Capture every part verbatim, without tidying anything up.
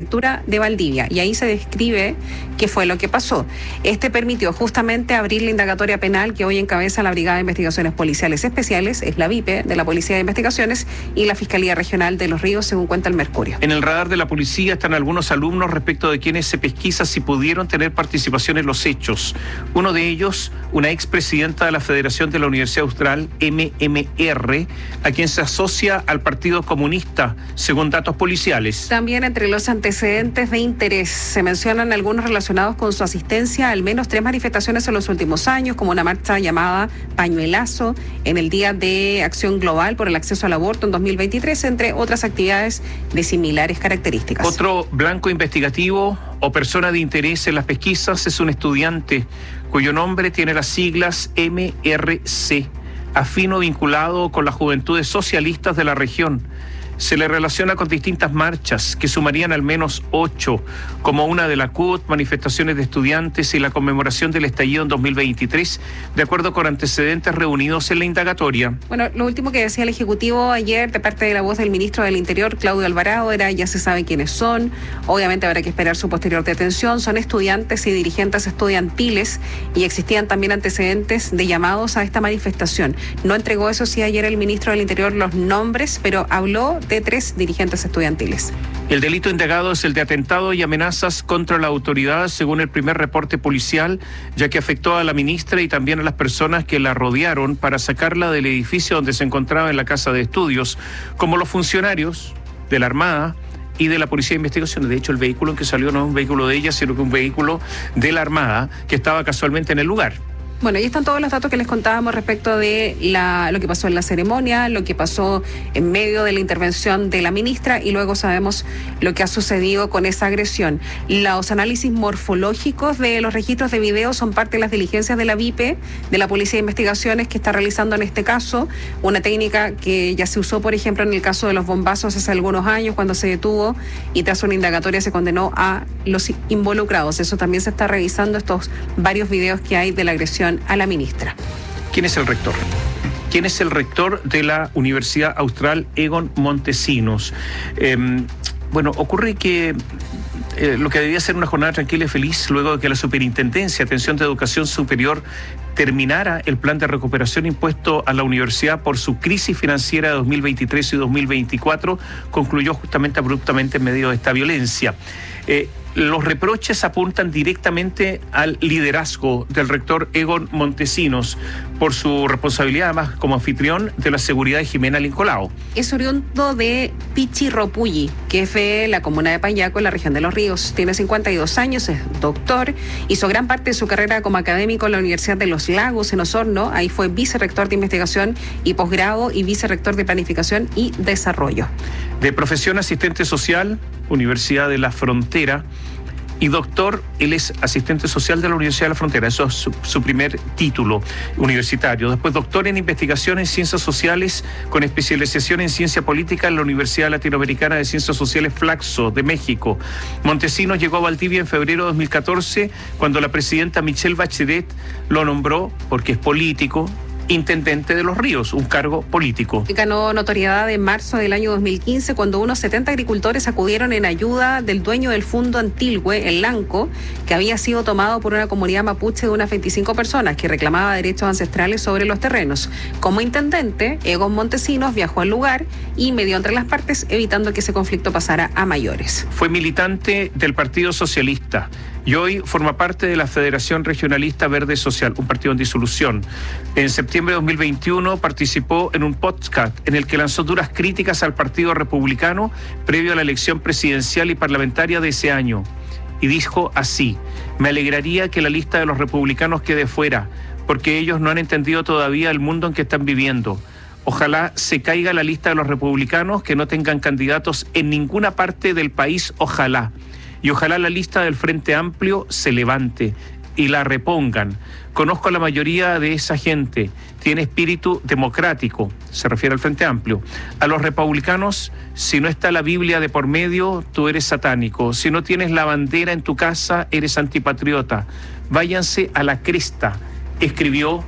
prefectura de Valdivia, y ahí se describe qué fue lo que pasó. Este permitió justamente abrir la indagatoria penal que hoy encabeza la Brigada de Investigaciones Policiales Especiales, es la VIPE de la Policía de Investigaciones, y la Fiscalía Regional de Los Ríos, según cuenta el Mercurio. En el radar de la policía están algunos alumnos respecto de quienes se pesquisa si pudieron tener participación en los hechos. Uno de ellos, una expresidenta de la Federación de la Universidad Austral, M M R, a quien se asocia al Partido Comunista, según datos policiales. También entre los antecedentes de interés se mencionan algunos relacionados con su asistencia a al menos tres manifestaciones en los últimos años, como una marcha llamada Pañuelazo en el Día de Acción Global por el Acceso al Aborto en dos mil veintitrés, entre otras actividades de similares características. Otro blanco investigativo o persona de interés en las pesquisas es un estudiante cuyo nombre tiene las siglas M R C, afino vinculado con las juventudes socialistas de la región. Se le relaciona con distintas marchas que sumarían al menos ocho, como una de la C U T, manifestaciones de estudiantes y la conmemoración del estallido en dos mil veintitrés, de acuerdo con antecedentes reunidos en la indagatoria. Bueno, lo último que decía el Ejecutivo ayer de parte de la voz del ministro del Interior, Claudio Alvarado, era: ya se sabe quiénes son, obviamente habrá que esperar su posterior detención, son estudiantes y dirigentes estudiantiles y existían también antecedentes de llamados a esta manifestación. No entregó, eso sí, ayer el ministro del Interior los nombres, pero habló de tres dirigentes estudiantiles. El delito indagado es el de atentado y amenazas contra la autoridad, según el primer reporte policial, ya que afectó a la ministra y también a las personas que la rodearon para sacarla del edificio donde se encontraba en la casa de estudios, como los funcionarios de la Armada y de la Policía de Investigaciones. De hecho, el vehículo en que salió no es un vehículo de ella, sino que un vehículo de la Armada que estaba casualmente en el lugar. Bueno, ahí están todos los datos que les contábamos respecto de la, lo que pasó en la ceremonia, lo que pasó en medio de la intervención de la ministra, y luego sabemos lo que ha sucedido con esa agresión. Los análisis morfológicos de los registros de video son parte de las diligencias de la VIPE, de la Policía de Investigaciones, que está realizando en este caso una técnica que ya se usó, por ejemplo, en el caso de los bombazos hace algunos años, cuando se detuvo y tras una indagatoria se condenó a los involucrados. Eso también se está revisando, estos varios videos que hay de la agresión a la ministra. ¿Quién es el rector? ¿Quién es el rector de la Universidad Austral, Egon Montesinos? Eh, bueno, ocurre que eh, lo que debía ser una jornada tranquila y feliz, luego de que la Superintendencia de Atención de Educación Superior terminara el plan de recuperación impuesto a la universidad por su crisis financiera de dos mil veintitrés y dos mil veinticuatro, concluyó justamente abruptamente en medio de esta violencia. Eh, Los reproches apuntan directamente al liderazgo del rector Egon Montesinos por su responsabilidad además como anfitrión de la seguridad de Jimena Lincolao. Es oriundo de Pichirropulli, que es de la comuna de Payaco, en la región de Los Ríos. Tiene cincuenta y dos años, es doctor, hizo gran parte de su carrera como académico en la Universidad de Los Lagos, en Osorno. Ahí fue vicerrector de investigación y posgrado y vicerrector de planificación y desarrollo. De profesión asistente social, Universidad de la Frontera, y doctor, él es asistente social de la Universidad de la Frontera, eso es su, su primer título universitario. Después doctor en investigación en ciencias sociales con especialización en ciencia política en la Universidad Latinoamericana de Ciencias Sociales Flaxo de México. Montesinos llegó a Valdivia en febrero de dos mil catorce, cuando la presidenta Michelle Bachelet lo nombró, porque es político, intendente de Los Ríos, un cargo político. Ganó notoriedad en marzo del año dos mil quince, cuando unos setenta agricultores acudieron en ayuda del dueño del Fundo Antilhue, el Lanco, que había sido tomado por una comunidad mapuche de unas veinticinco personas que reclamaba derechos ancestrales sobre los terrenos. Como intendente, Egon Montesinos viajó al lugar y medió entre las partes, evitando que ese conflicto pasara a mayores. Fue militante del Partido Socialista y hoy forma parte de la Federación Regionalista Verde Social, un partido en disolución. En septiembre de dos mil veintiuno participó en un podcast en el que lanzó duras críticas al Partido Republicano previo a la elección presidencial y parlamentaria de ese año. Y dijo así: me alegraría que la lista de los republicanos quede fuera, porque ellos no han entendido todavía el mundo en que están viviendo. Ojalá se caiga la lista de los republicanos, que no tengan candidatos en ninguna parte del país, ojalá. Y ojalá la lista del Frente Amplio se levante y la repongan. Conozco a la mayoría de esa gente, tiene espíritu democrático, se refiere al Frente Amplio. A los republicanos, si no está la Biblia de por medio, tú eres satánico. Si no tienes la bandera en tu casa, eres antipatriota. Váyanse a la cresta, escribió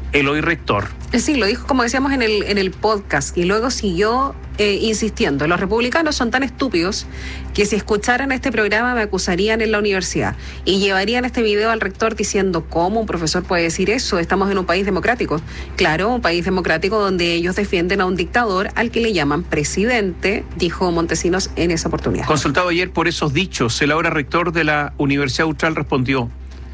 el hoy rector. Sí, lo dijo como decíamos en el, en el podcast y luego siguió eh, insistiendo. Los republicanos son tan estúpidos que si escucharan este programa me acusarían en la universidad y llevarían este video al rector diciendo ¿cómo un profesor puede decir eso? Estamos en un país democrático. Claro, un país democrático donde ellos defienden a un dictador al que le llaman presidente, dijo Montesinos en esa oportunidad. Consultado ayer por esos dichos, el ahora rector de la Universidad Austral respondió: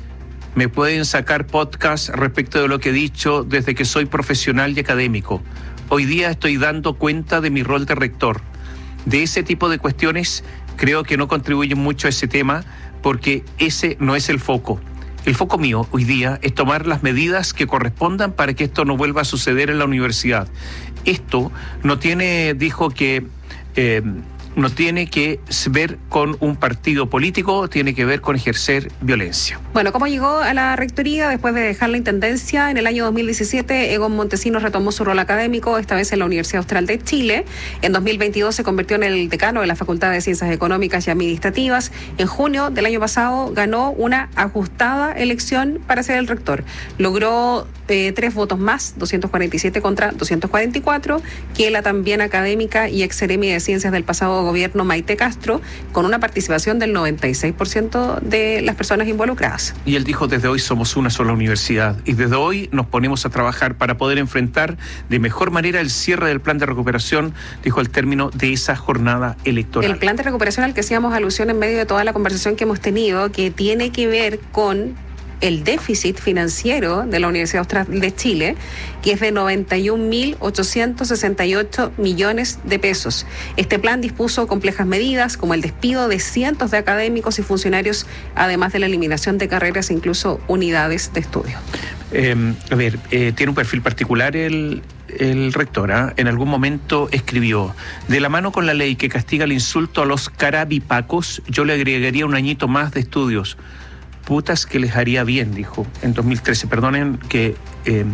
me pueden sacar podcast respecto de lo que he dicho desde que soy profesional y académico. Hoy día estoy dando cuenta de mi rol de rector. De ese tipo de cuestiones creo que no contribuyen mucho a ese tema porque ese no es el foco. El foco mío hoy día es tomar las medidas que correspondan para que esto no vuelva a suceder en la universidad. Esto no tiene, dijo que... Eh, no tiene que ver con un partido político, tiene que ver con ejercer violencia. Bueno, ¿cómo llegó a la rectoría después de dejar la intendencia? En el año dos mil diecisiete, Egon Montesinos retomó su rol académico, esta vez en la Universidad Austral de Chile. En dos mil veintidós se convirtió en el decano de la Facultad de Ciencias Económicas y Administrativas. En junio del año pasado ganó una ajustada elección para ser el rector. Logró eh, tres votos más, doscientos cuarenta y siete contra doscientos cuarenta y cuatro, que la también académica y ex seremi de Ciencias del pasado gobierno Maite Castro, con una participación del noventa y seis por ciento de las personas involucradas. Y él dijo: desde hoy somos una sola universidad y desde hoy nos ponemos a trabajar para poder enfrentar de mejor manera el cierre del plan de recuperación, dijo al término de esa jornada electoral. El plan de recuperación al que hacíamos alusión en medio de toda la conversación que hemos tenido, que tiene que ver con el déficit financiero de la Universidad Austral de Chile, que es de noventa y un mil ochocientos sesenta y ocho millones de pesos. Este plan dispuso complejas medidas como el despido de cientos de académicos y funcionarios, además de la eliminación de carreras e incluso unidades de estudio. Eh, a ver, eh, tiene un perfil particular el, el rector, ¿eh? En algún momento escribió: de la mano con la ley que castiga el insulto a los carabipacos, yo le agregaría un añito más de estudios. Putas que les haría bien, dijo en dos mil trece. Perdonen que eh,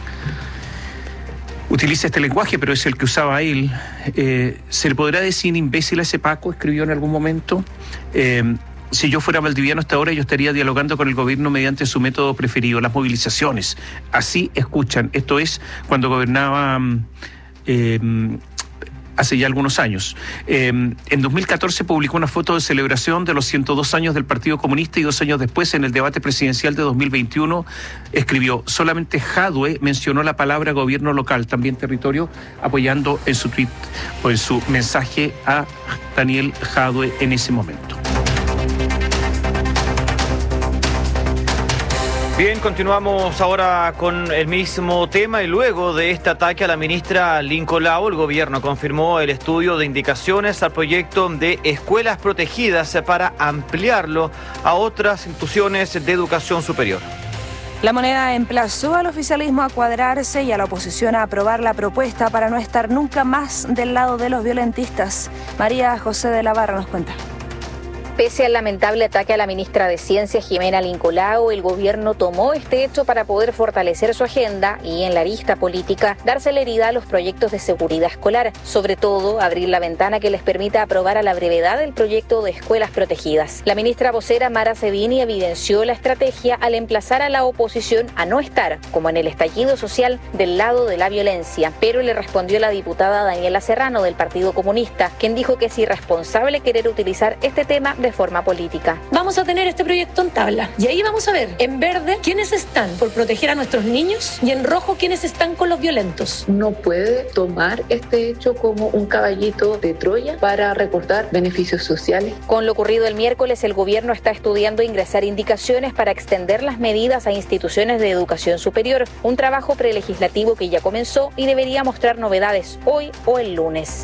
utilice este lenguaje, pero es el que usaba él. Eh, ¿Se le podrá decir imbécil a ese Paco? Escribió en algún momento. Eh, si yo fuera valdiviano hasta ahora, yo estaría dialogando con el gobierno mediante su método preferido, las movilizaciones. Así escuchan. Esto es cuando gobernaba... Eh, hace ya algunos años. Eh, en dos mil catorce publicó una foto de celebración de los ciento dos años del Partido Comunista y dos años después, en el debate presidencial de dos mil veintiuno, escribió: solamente Jadwe mencionó la palabra gobierno local, también territorio, apoyando en su tweet o en su mensaje a Daniel Jadwe en ese momento. Bien, continuamos ahora con el mismo tema y luego de este ataque a la ministra Lincoln Lao, el gobierno confirmó el estudio de indicaciones al proyecto de escuelas protegidas para ampliarlo a otras instituciones de educación superior. La Moneda emplazó al oficialismo a cuadrarse y a la oposición a aprobar la propuesta para no estar nunca más del lado de los violentistas. María José de la Barra nos cuenta. Pese al lamentable ataque a la ministra de Ciencia, Jimena Lincoln Lao, el gobierno tomó este hecho para poder fortalecer su agenda y, en la arista política, dar celeridad a los proyectos de seguridad escolar, sobre todo abrir la ventana que les permita aprobar a la brevedad el proyecto de escuelas protegidas. La ministra vocera Mara Cebini evidenció la estrategia al emplazar a la oposición a no estar, como en el estallido social, del lado de la violencia, pero le respondió la diputada Daniela Serrano del Partido Comunista, quien dijo que es irresponsable querer utilizar este tema de forma política. Vamos a tener este proyecto en tabla y ahí vamos a ver en verde quiénes están por proteger a nuestros niños y en rojo quiénes están con los violentos. No puede tomar este hecho como un caballito de Troya para recortar beneficios sociales. Con lo ocurrido el miércoles, el gobierno está estudiando ingresar indicaciones para extender las medidas a instituciones de educación superior, un trabajo prelegislativo que ya comenzó y debería mostrar novedades hoy o el lunes.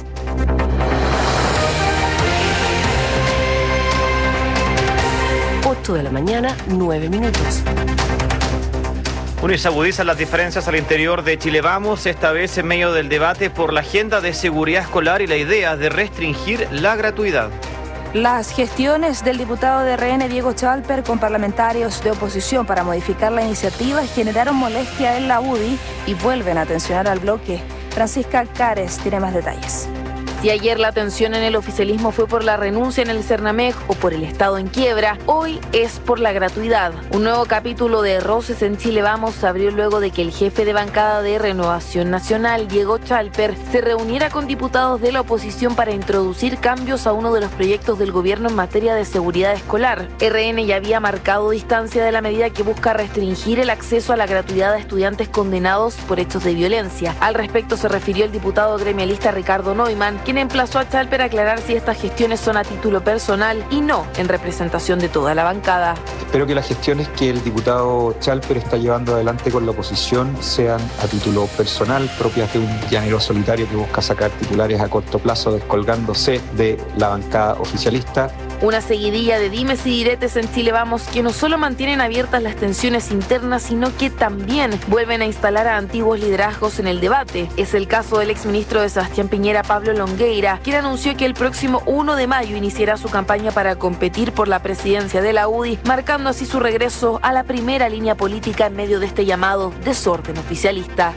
ocho de la mañana, nueve minutos. Bueno, y se agudizan las diferencias al interior de Chile Vamos, esta vez en medio del debate por la agenda de seguridad escolar y la idea de restringir la gratuidad. Las gestiones del diputado de R N, Diego Chalper, con parlamentarios de oposición para modificar la iniciativa generaron molestia en la U D I y vuelven a tensionar al bloque. Francisca Cares tiene más detalles. Si ayer la tensión en el oficialismo fue por la renuncia en el Cernamec o por el Estado en quiebra, hoy es por la gratuidad. Un nuevo capítulo de roces en Chile Vamos se abrió luego de que el jefe de bancada de Renovación Nacional, Diego Chalper, se reuniera con diputados de la oposición para introducir cambios a uno de los proyectos del gobierno en materia de seguridad escolar. R N ya había marcado distancia de la medida que busca restringir el acceso a la gratuidad a estudiantes condenados por hechos de violencia. Al respecto se refirió el diputado gremialista Ricardo Neumann, quien emplazó a Chalper a aclarar si estas gestiones son a título personal y no en representación de toda la bancada. Espero que las gestiones que el diputado Chalper está llevando adelante con la oposición sean a título personal, propias de un llanero solitario que busca sacar titulares a corto plazo descolgándose de la bancada oficialista. Una seguidilla de dimes y diretes en Chile Vamos que no solo mantienen abiertas las tensiones internas, sino que también vuelven a instalar a antiguos liderazgos en el debate. Es el caso del exministro de Sebastián Piñera, Pablo Longueira, quien anunció que el próximo uno de mayo iniciará su campaña para competir por la presidencia de la U D I, marcando así su regreso a la primera línea política en medio de este llamado desorden oficialista.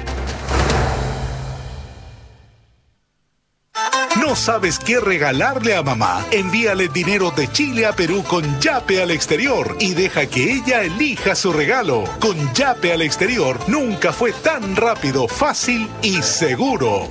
¿No sabes qué regalarle a mamá? Envíale dinero de Chile a Perú con Yape al exterior y deja que ella elija su regalo. Con Yape al exterior nunca fue tan rápido, fácil y seguro.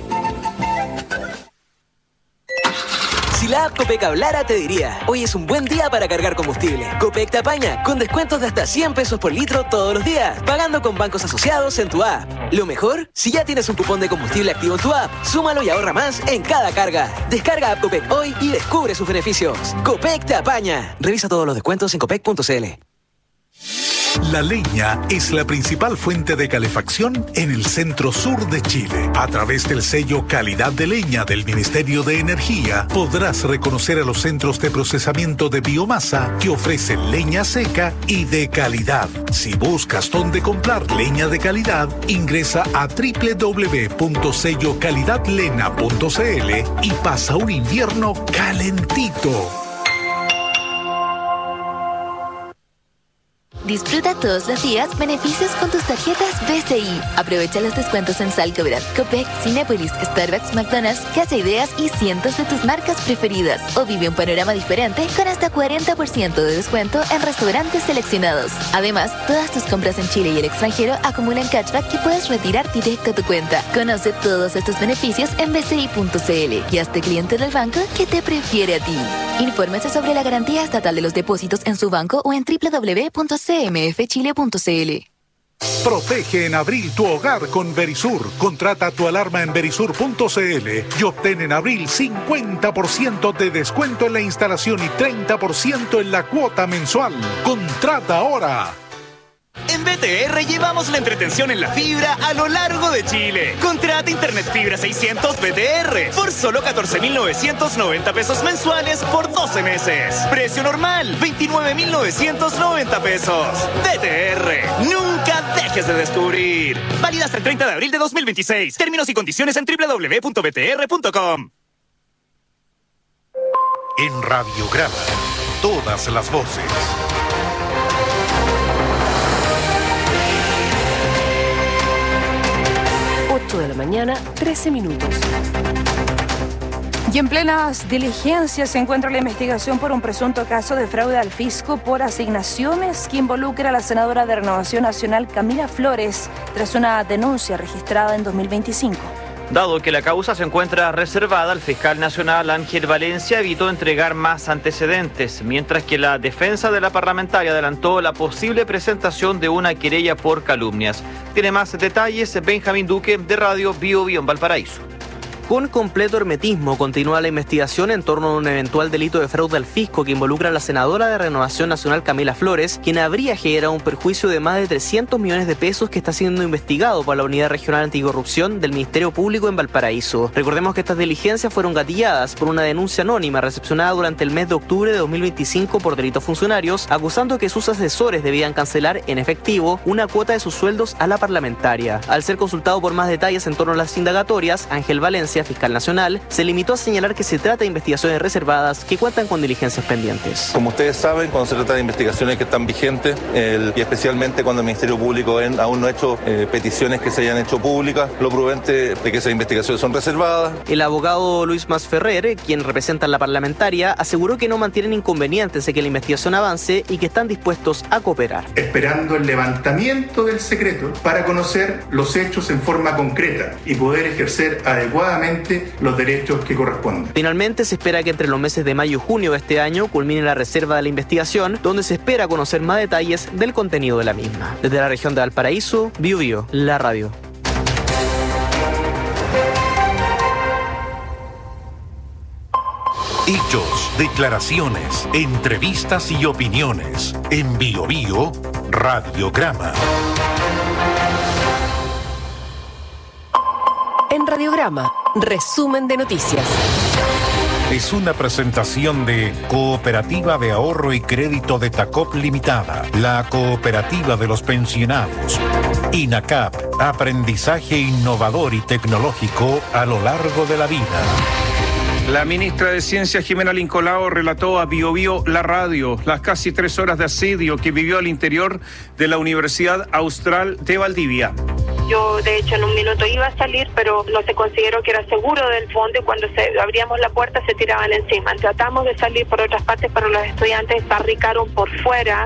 Si la app Copec hablara, te diría: hoy es un buen día para cargar combustible. Copec te apaña, con descuentos de hasta cien pesos por litro todos los días, pagando con bancos asociados en tu app. Lo mejor, si ya tienes un cupón de combustible activo en tu app, súmalo y ahorra más en cada carga. Descarga app Copec hoy y descubre sus beneficios. Copec te apaña. Revisa todos los descuentos en copec punto c l. La leña es la principal fuente de calefacción en el centro sur de Chile. A través del sello Calidad de Leña del Ministerio de Energía, podrás reconocer a los centros de procesamiento de biomasa que ofrecen leña seca y de calidad. Si buscas dónde comprar leña de calidad, ingresa a doble u doble u doble u punto sello calidad lena punto c l y pasa un invierno calentito. Disfruta todos los días beneficios con tus tarjetas B C I. Aprovecha los descuentos en Salcobras, Copec, Cinépolis, Starbucks, McDonald's, Casa Ideas y cientos de tus marcas preferidas. O vive un panorama diferente con hasta cuarenta por ciento de descuento en restaurantes seleccionados. Además, todas tus compras en Chile y el extranjero acumulan cashback que puedes retirar directo a tu cuenta. Conoce todos estos beneficios en b c i punto c l y hazte cliente del banco que te prefiere a ti. Infórmese sobre la garantía estatal de los depósitos en su banco o en doble u doble u doble u punto c m f chile punto c l. Protege en abril tu hogar con Verisur. Contrata tu alarma en verisur punto c l y obtén en abril cincuenta por ciento de descuento en la instalación y treinta por ciento en la cuota mensual. Contrata ahora. En B T R llevamos la entretención en la fibra a lo largo de Chile. Contrata Internet Fibra seiscientos B T R por solo catorce mil novecientos noventa pesos mensuales por doce meses. Precio normal, veintinueve mil novecientos noventa pesos. B T R, nunca dejes de descubrir. Válida hasta el treinta de abril de dos mil veintiséis. Términos y condiciones en doble u doble u doble u punto b t r punto com. En Radiograma, todas las voces. ocho de la mañana, trece minutos. Y en plenas diligencias se encuentra la investigación por un presunto caso de fraude al fisco por asignaciones que involucra a la senadora de Renovación Nacional Camila Flores tras una denuncia registrada en dos mil veinticinco. Dado que la causa se encuentra reservada, el fiscal nacional Ángel Valencia evitó entregar más antecedentes, mientras que la defensa de la parlamentaria adelantó la posible presentación de una querella por calumnias. Tiene más detalles Benjamín Duque de Radio Bio Bio en Valparaíso. Con completo hermetismo continúa la investigación en torno a un eventual delito de fraude al fisco que involucra a la senadora de Renovación Nacional Camila Flores, quien habría generado un perjuicio de más de trescientos millones de pesos que está siendo investigado por la Unidad Regional Anticorrupción del Ministerio Público en Valparaíso. Recordemos que estas diligencias fueron gatilladas por una denuncia anónima recepcionada durante el mes de octubre de dos mil veinticinco por delitos funcionarios, acusando que sus asesores debían cancelar en efectivo una cuota de sus sueldos a la parlamentaria. Al ser consultado por más detalles en torno a las indagatorias, Ángel Valencia Policía Fiscal Nacional, se limitó a señalar que se trata de investigaciones reservadas que cuentan con diligencias pendientes. Como ustedes saben, cuando se trata de investigaciones que están vigentes, el, y especialmente cuando el Ministerio Público en, aún no ha hecho eh, peticiones que se hayan hecho públicas, lo prudente de que esas investigaciones son reservadas. El abogado Luis Masferrer, quien representa a la parlamentaria, aseguró que no mantienen inconvenientes de que la investigación avance y que están dispuestos a cooperar. Esperando el levantamiento del secreto para conocer los hechos en forma concreta y poder ejercer adecuadamente los derechos que corresponden. Finalmente, se espera que entre los meses de mayo y junio de este año culmine la reserva de la investigación, donde se espera conocer más detalles del contenido de la misma. Desde la región de Valparaíso, Bio Bio, la radio. Hechos, declaraciones, entrevistas y opiniones. En Bio Bio, Radiograma. En Radiograma, resumen de noticias. Es una presentación de Cooperativa de Ahorro y Crédito de Tacop Limitada, la cooperativa de los pensionados. INACAP, aprendizaje innovador y tecnológico a lo largo de la vida. La ministra de Ciencia, Jimena Lincolao, relató a Bio Bio, la radio, las casi tres horas de asedio que vivió al interior de la Universidad Austral de Valdivia. Yo, de hecho, en un minuto iba a salir, pero no se consideró que era seguro del fondo y cuando se, abríamos la puerta se tiraban encima. Tratamos de salir por otras partes, pero los estudiantes barricaron por fuera.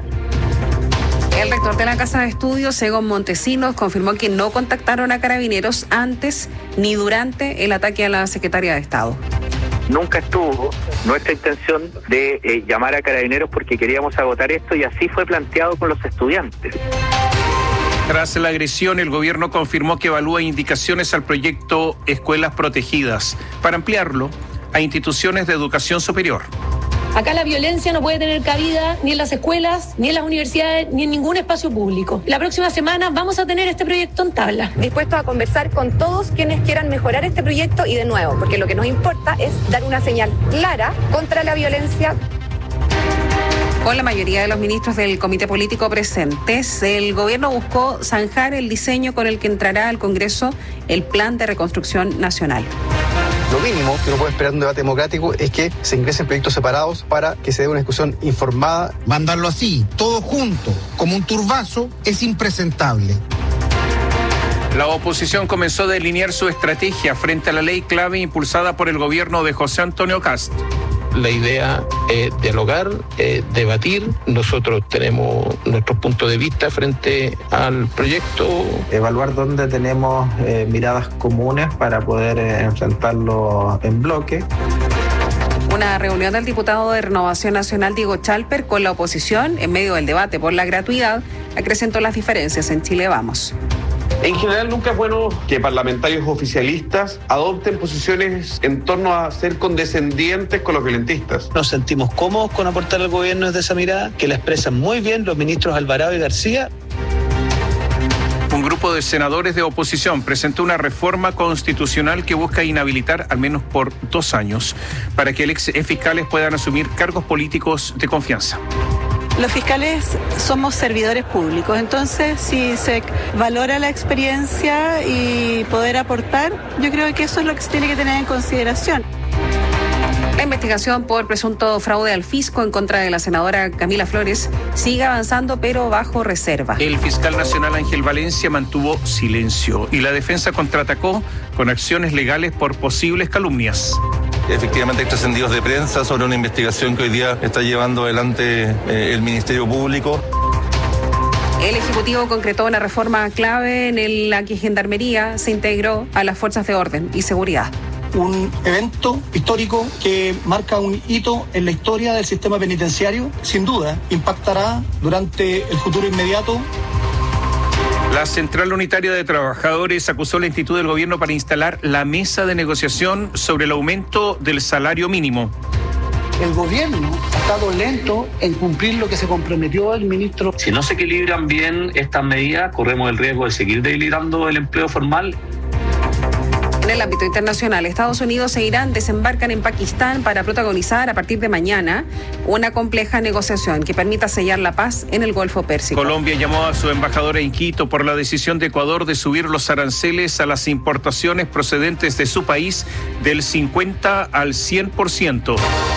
El rector de la Casa de Estudios, Egon Montesinos, confirmó que no contactaron a Carabineros antes ni durante el ataque a la Secretaría de Estado. Nunca estuvo nuestra intención de eh, llamar a Carabineros porque queríamos agotar esto y así fue planteado con los estudiantes. Tras la agresión, el gobierno confirmó que evalúa indicaciones al proyecto Escuelas Protegidas para ampliarlo a instituciones de educación superior. Acá la violencia no puede tener cabida ni en las escuelas, ni en las universidades, ni en ningún espacio público. La próxima semana vamos a tener este proyecto en tabla. Dispuestos a conversar con todos quienes quieran mejorar este proyecto y de nuevo, porque lo que nos importa es dar una señal clara contra la violencia. Con la mayoría de los ministros del Comité Político presentes, el gobierno buscó zanjar el diseño con el que entrará al Congreso el Plan de Reconstrucción Nacional. Lo mínimo que uno puede esperar en un debate democrático es que se ingresen proyectos separados para que se dé una discusión informada. Mandarlo así, todo junto, como un turbazo, es impresentable. La oposición comenzó a delinear su estrategia frente a la ley clave impulsada por el gobierno de José Antonio Kast. La idea es dialogar, es debatir. Nosotros tenemos nuestro punto de vista frente al proyecto. Evaluar dónde tenemos eh, miradas comunes para poder eh, enfrentarlo en bloque. Una reunión del diputado de Renovación Nacional, Diego Chalper, con la oposición en medio del debate por la gratuidad, acrecentó las diferencias en Chile Vamos. En general nunca es bueno que parlamentarios oficialistas adopten posiciones en torno a ser condescendientes con los violentistas. Nos sentimos cómodos con aportar al gobierno desde esa mirada, que la expresan muy bien los ministros Alvarado y García. Un grupo de senadores de oposición presentó una reforma constitucional que busca inhabilitar al menos por dos años para que ex fiscales puedan asumir cargos políticos de confianza. Los fiscales somos servidores públicos, entonces si se valora la experiencia y poder aportar, yo creo que eso es lo que se tiene que tener en consideración. La investigación por presunto fraude al fisco en contra de la senadora Camila Flores sigue avanzando, pero bajo reserva. El fiscal nacional Ángel Valencia mantuvo silencio y la defensa contraatacó con acciones legales por posibles calumnias. Efectivamente hay trascendidos de prensa sobre una investigación que hoy día está llevando adelante eh, el Ministerio Público. El Ejecutivo concretó una reforma clave en la que Gendarmería se integró a las fuerzas de orden y seguridad. Un evento histórico que marca un hito en la historia del sistema penitenciario, sin duda impactará durante el futuro inmediato. La Central Unitaria de Trabajadores acusó la actitud del gobierno para instalar la mesa de negociación sobre el aumento del salario mínimo. El gobierno ha estado lento en cumplir lo que se comprometió el ministro. Si no se equilibran bien estas medidas, corremos el riesgo de seguir debilitando el empleo formal. En el ámbito internacional, Estados Unidos e Irán desembarcan en Pakistán para protagonizar a partir de mañana una compleja negociación que permita sellar la paz en el Golfo Pérsico. Colombia llamó a su embajadora en Quito por la decisión de Ecuador de subir los aranceles a las importaciones procedentes de su país del cincuenta al cien por ciento.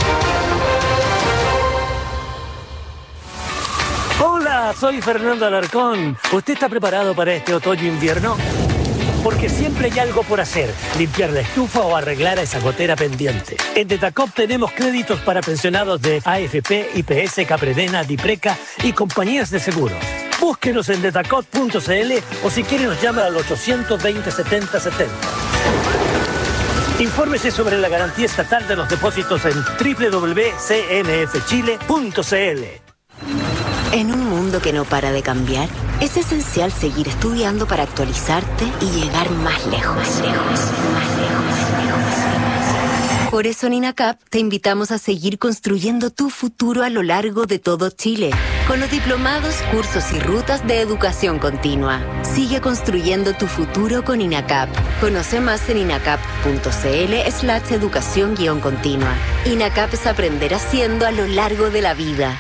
Hola, soy Fernando Alarcón. ¿Usted está preparado para este otoño-invierno? Porque siempre hay algo por hacer, limpiar la estufa o arreglar a esa gotera pendiente. En Detacop tenemos créditos para pensionados de A F P, I P S, Capredena, Dipreca y compañías de seguros. Búsquenos en detacop punto c l o si quiere nos llama al ochocientos veinte, setenta setenta. Infórmese sobre la garantía estatal de los depósitos en doble u doble u doble u punto c n f chile punto c l. En un mundo que no para de cambiar, es esencial seguir estudiando para actualizarte y llegar más lejos, más lejos, más lejos, más lejos. Por eso en INACAP te invitamos a seguir construyendo tu futuro a lo largo de todo Chile, con los diplomados, cursos y rutas de educación continua. Sigue construyendo tu futuro con INACAP. Conoce más en inacap punto c l slash educación guión continua. INACAP es aprender haciendo a lo largo de la vida.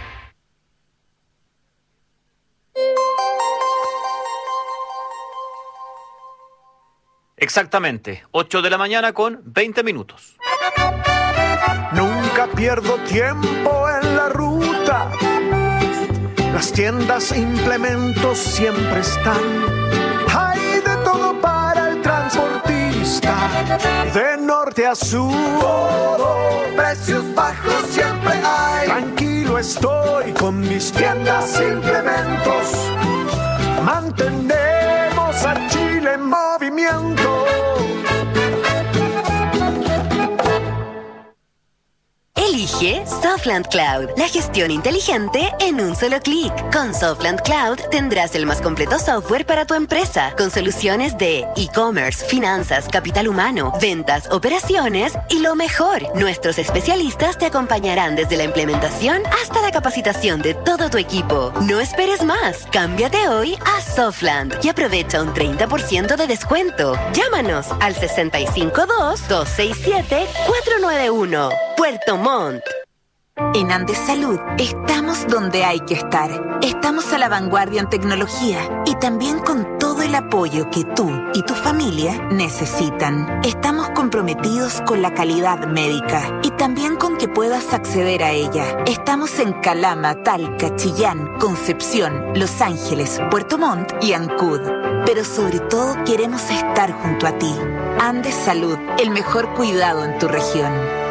Exactamente, ocho de la mañana con veinte minutos. Nunca pierdo tiempo en la ruta. Las tiendas e implementos siempre están. Hay de todo para el transportista. De norte a sur, todo, precios bajos siempre hay. Tranquilo estoy con mis tiendas e implementos. Mantenemos a Chile en movimiento. Elige Softland Cloud, la gestión inteligente en un solo clic. Con Softland Cloud tendrás el más completo software para tu empresa, con soluciones de e-commerce, finanzas, capital humano, ventas, operaciones y lo mejor, nuestros especialistas te acompañarán desde la implementación hasta la capacitación de todo tu equipo. No esperes más, cámbiate hoy a Softland y aprovecha un treinta por ciento de descuento. Llámanos al sesenta y cinco dos, dos seis siete, cuatro nueve uno. Puerto Montt. En Andes Salud estamos donde hay que estar. Estamos a la vanguardia en tecnología y también con todo el apoyo que tú y tu familia necesitan. Estamos comprometidos con la calidad médica y también con que puedas acceder a ella. Estamos en Calama, Talca, Chillán, Concepción, Los Ángeles, Puerto Montt y Ancud. Pero sobre todo queremos estar junto a ti. Andes Salud, el mejor cuidado en tu región.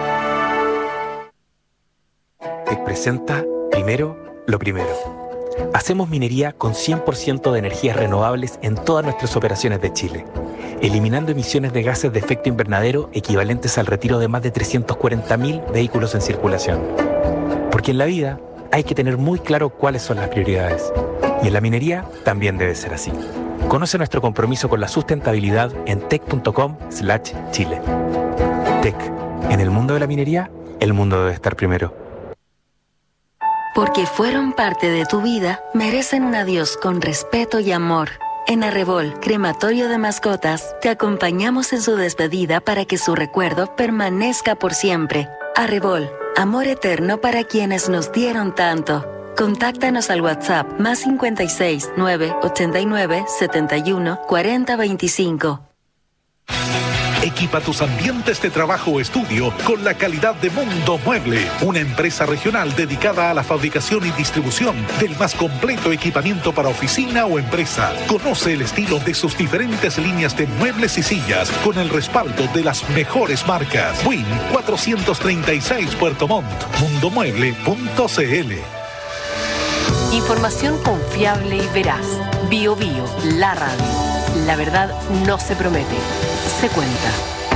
Te presenta Primero lo Primero. Hacemos minería con cien por ciento de energías renovables en todas nuestras operaciones de Chile, eliminando emisiones de gases de efecto invernadero equivalentes al retiro de más de trescientos cuarenta mil vehículos en circulación. Porque en la vida hay que tener muy claro cuáles son las prioridades. Y en la minería también debe ser así. Conoce nuestro compromiso con la sustentabilidad en tec punto com slash chile. Tec. En el mundo de la minería, el mundo debe estar primero. Porque fueron parte de tu vida, merecen un adiós con respeto y amor. En Arrebol, crematorio de mascotas, te acompañamos en su despedida para que su recuerdo permanezca por siempre. Arrebol, amor eterno para quienes nos dieron tanto. Contáctanos al WhatsApp más cincuenta y seis, nueve, ochenta y nueve, setenta y uno, cuarenta, veinticinco. Equipa tus ambientes de trabajo o estudio con la calidad de Mundo Mueble, una empresa regional dedicada a la fabricación y distribución del más completo equipamiento para oficina o empresa. Conoce el estilo de sus diferentes líneas de muebles y sillas con el respaldo de las mejores marcas. Win cuatrocientos treinta y seis Puerto Montt, mundo mueble punto c l. Información confiable y veraz. Bio Bio, la radio. La verdad no se promete, se cuenta.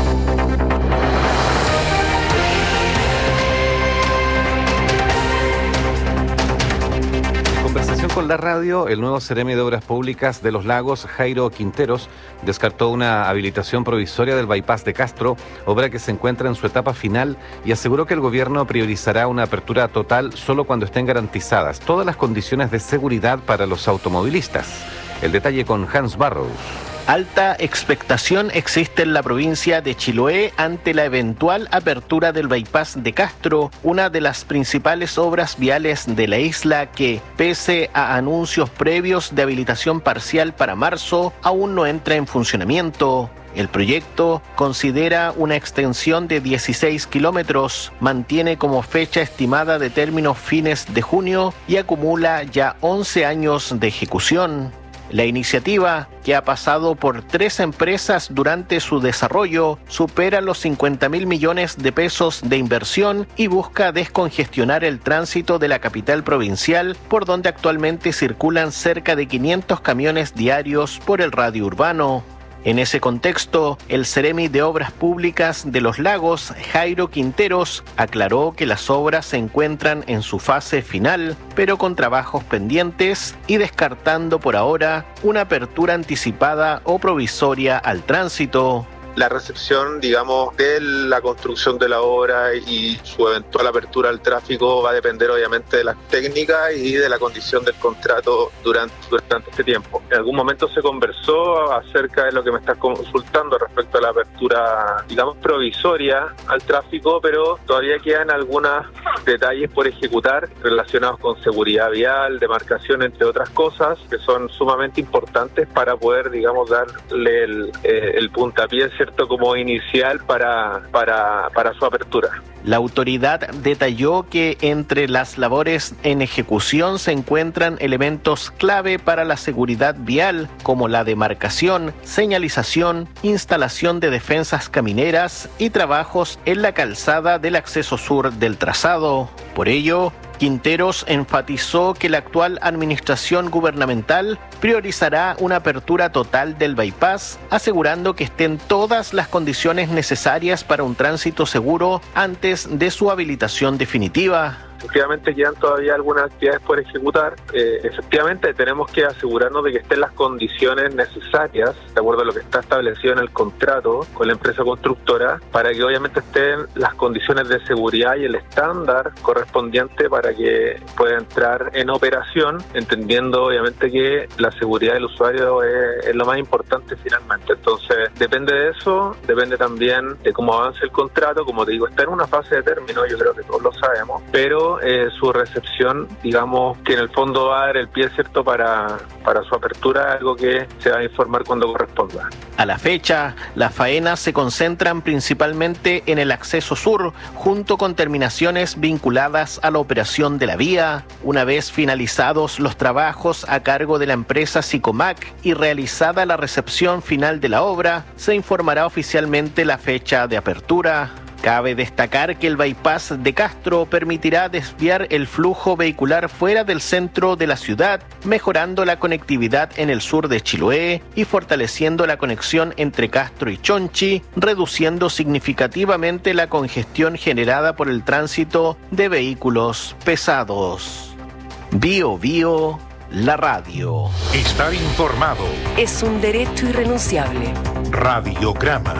En conversación con la radio, el nuevo Seremi de Obras Públicas de Los Lagos, Jairo Quinteros, descartó una habilitación provisoria del bypass de Castro, obra que se encuentra en su etapa final, y aseguró que el gobierno priorizará una apertura total solo cuando estén garantizadas todas las condiciones de seguridad para los automovilistas. El detalle con Hans Barrows. Alta expectación existe en la provincia de Chiloé ante la eventual apertura del bypass de Castro, una de las principales obras viales de la isla que, pese a anuncios previos de habilitación parcial para marzo, aún no entra en funcionamiento. El proyecto considera una extensión de dieciséis kilómetros, mantiene como fecha estimada de término fines de junio y acumula ya once años de ejecución. La iniciativa, que ha pasado por tres empresas durante su desarrollo, supera los cincuenta mil millones de pesos de inversión y busca descongestionar el tránsito de la capital provincial, por donde actualmente circulan cerca de quinientos camiones diarios por el radio urbano. En ese contexto, el Ceremi de Obras Públicas de Los Lagos, Jairo Quinteros, aclaró que las obras se encuentran en su fase final, pero con trabajos pendientes y descartando por ahora una apertura anticipada o provisoria al tránsito. La recepción, digamos, de la construcción de la obra y su eventual apertura al tráfico va a depender obviamente de las técnicas y de la condición del contrato durante, durante este tiempo. En algún momento se conversó acerca de lo que me estás consultando respecto a la apertura, digamos, provisoria al tráfico, pero todavía quedan algunos detalles por ejecutar relacionados con seguridad vial, demarcación, entre otras cosas, que son sumamente importantes para poder, digamos, darle el, eh, el puntapié, ¿cierto?, como inicial para, para, para su apertura. La autoridad detalló que entre las labores en ejecución se encuentran elementos clave para la seguridad vial, como la demarcación, señalización, instalación de defensas camineras y trabajos en la calzada del acceso sur del trazado. Por ello, Quinteros enfatizó que la actual administración gubernamental priorizará una apertura total del bypass, asegurando que estén todas las condiciones necesarias para un tránsito seguro antes de su habilitación definitiva. Efectivamente quedan todavía algunas actividades por ejecutar. Eh, efectivamente tenemos que asegurarnos de que estén las condiciones necesarias, de acuerdo a lo que está establecido en el contrato con la empresa constructora, para que obviamente estén las condiciones de seguridad y el estándar correspondiente para que pueda entrar en operación, entendiendo obviamente que la seguridad del usuario es, es lo más importante finalmente. Entonces depende de eso, depende también de cómo avance el contrato. Como te digo, está en una fase de término, yo creo que todos lo sabemos, pero Eh, su recepción, digamos, que en el fondo va a dar el pie, ¿cierto?, para, para su apertura, algo que se va a informar cuando corresponda. A la fecha, las faenas se concentran principalmente en el acceso sur, junto con terminaciones vinculadas a la operación de la vía. Una vez finalizados los trabajos a cargo de la empresa Sicomac y realizada la recepción final de la obra, se informará oficialmente la fecha de apertura. Cabe destacar que el bypass de Castro permitirá desviar el flujo vehicular fuera del centro de la ciudad, mejorando la conectividad en el sur de Chiloé y fortaleciendo la conexión entre Castro y Chonchi, reduciendo significativamente la congestión generada por el tránsito de vehículos pesados. Bio Bio, la radio. Estar informado es un derecho irrenunciable. Radiograma.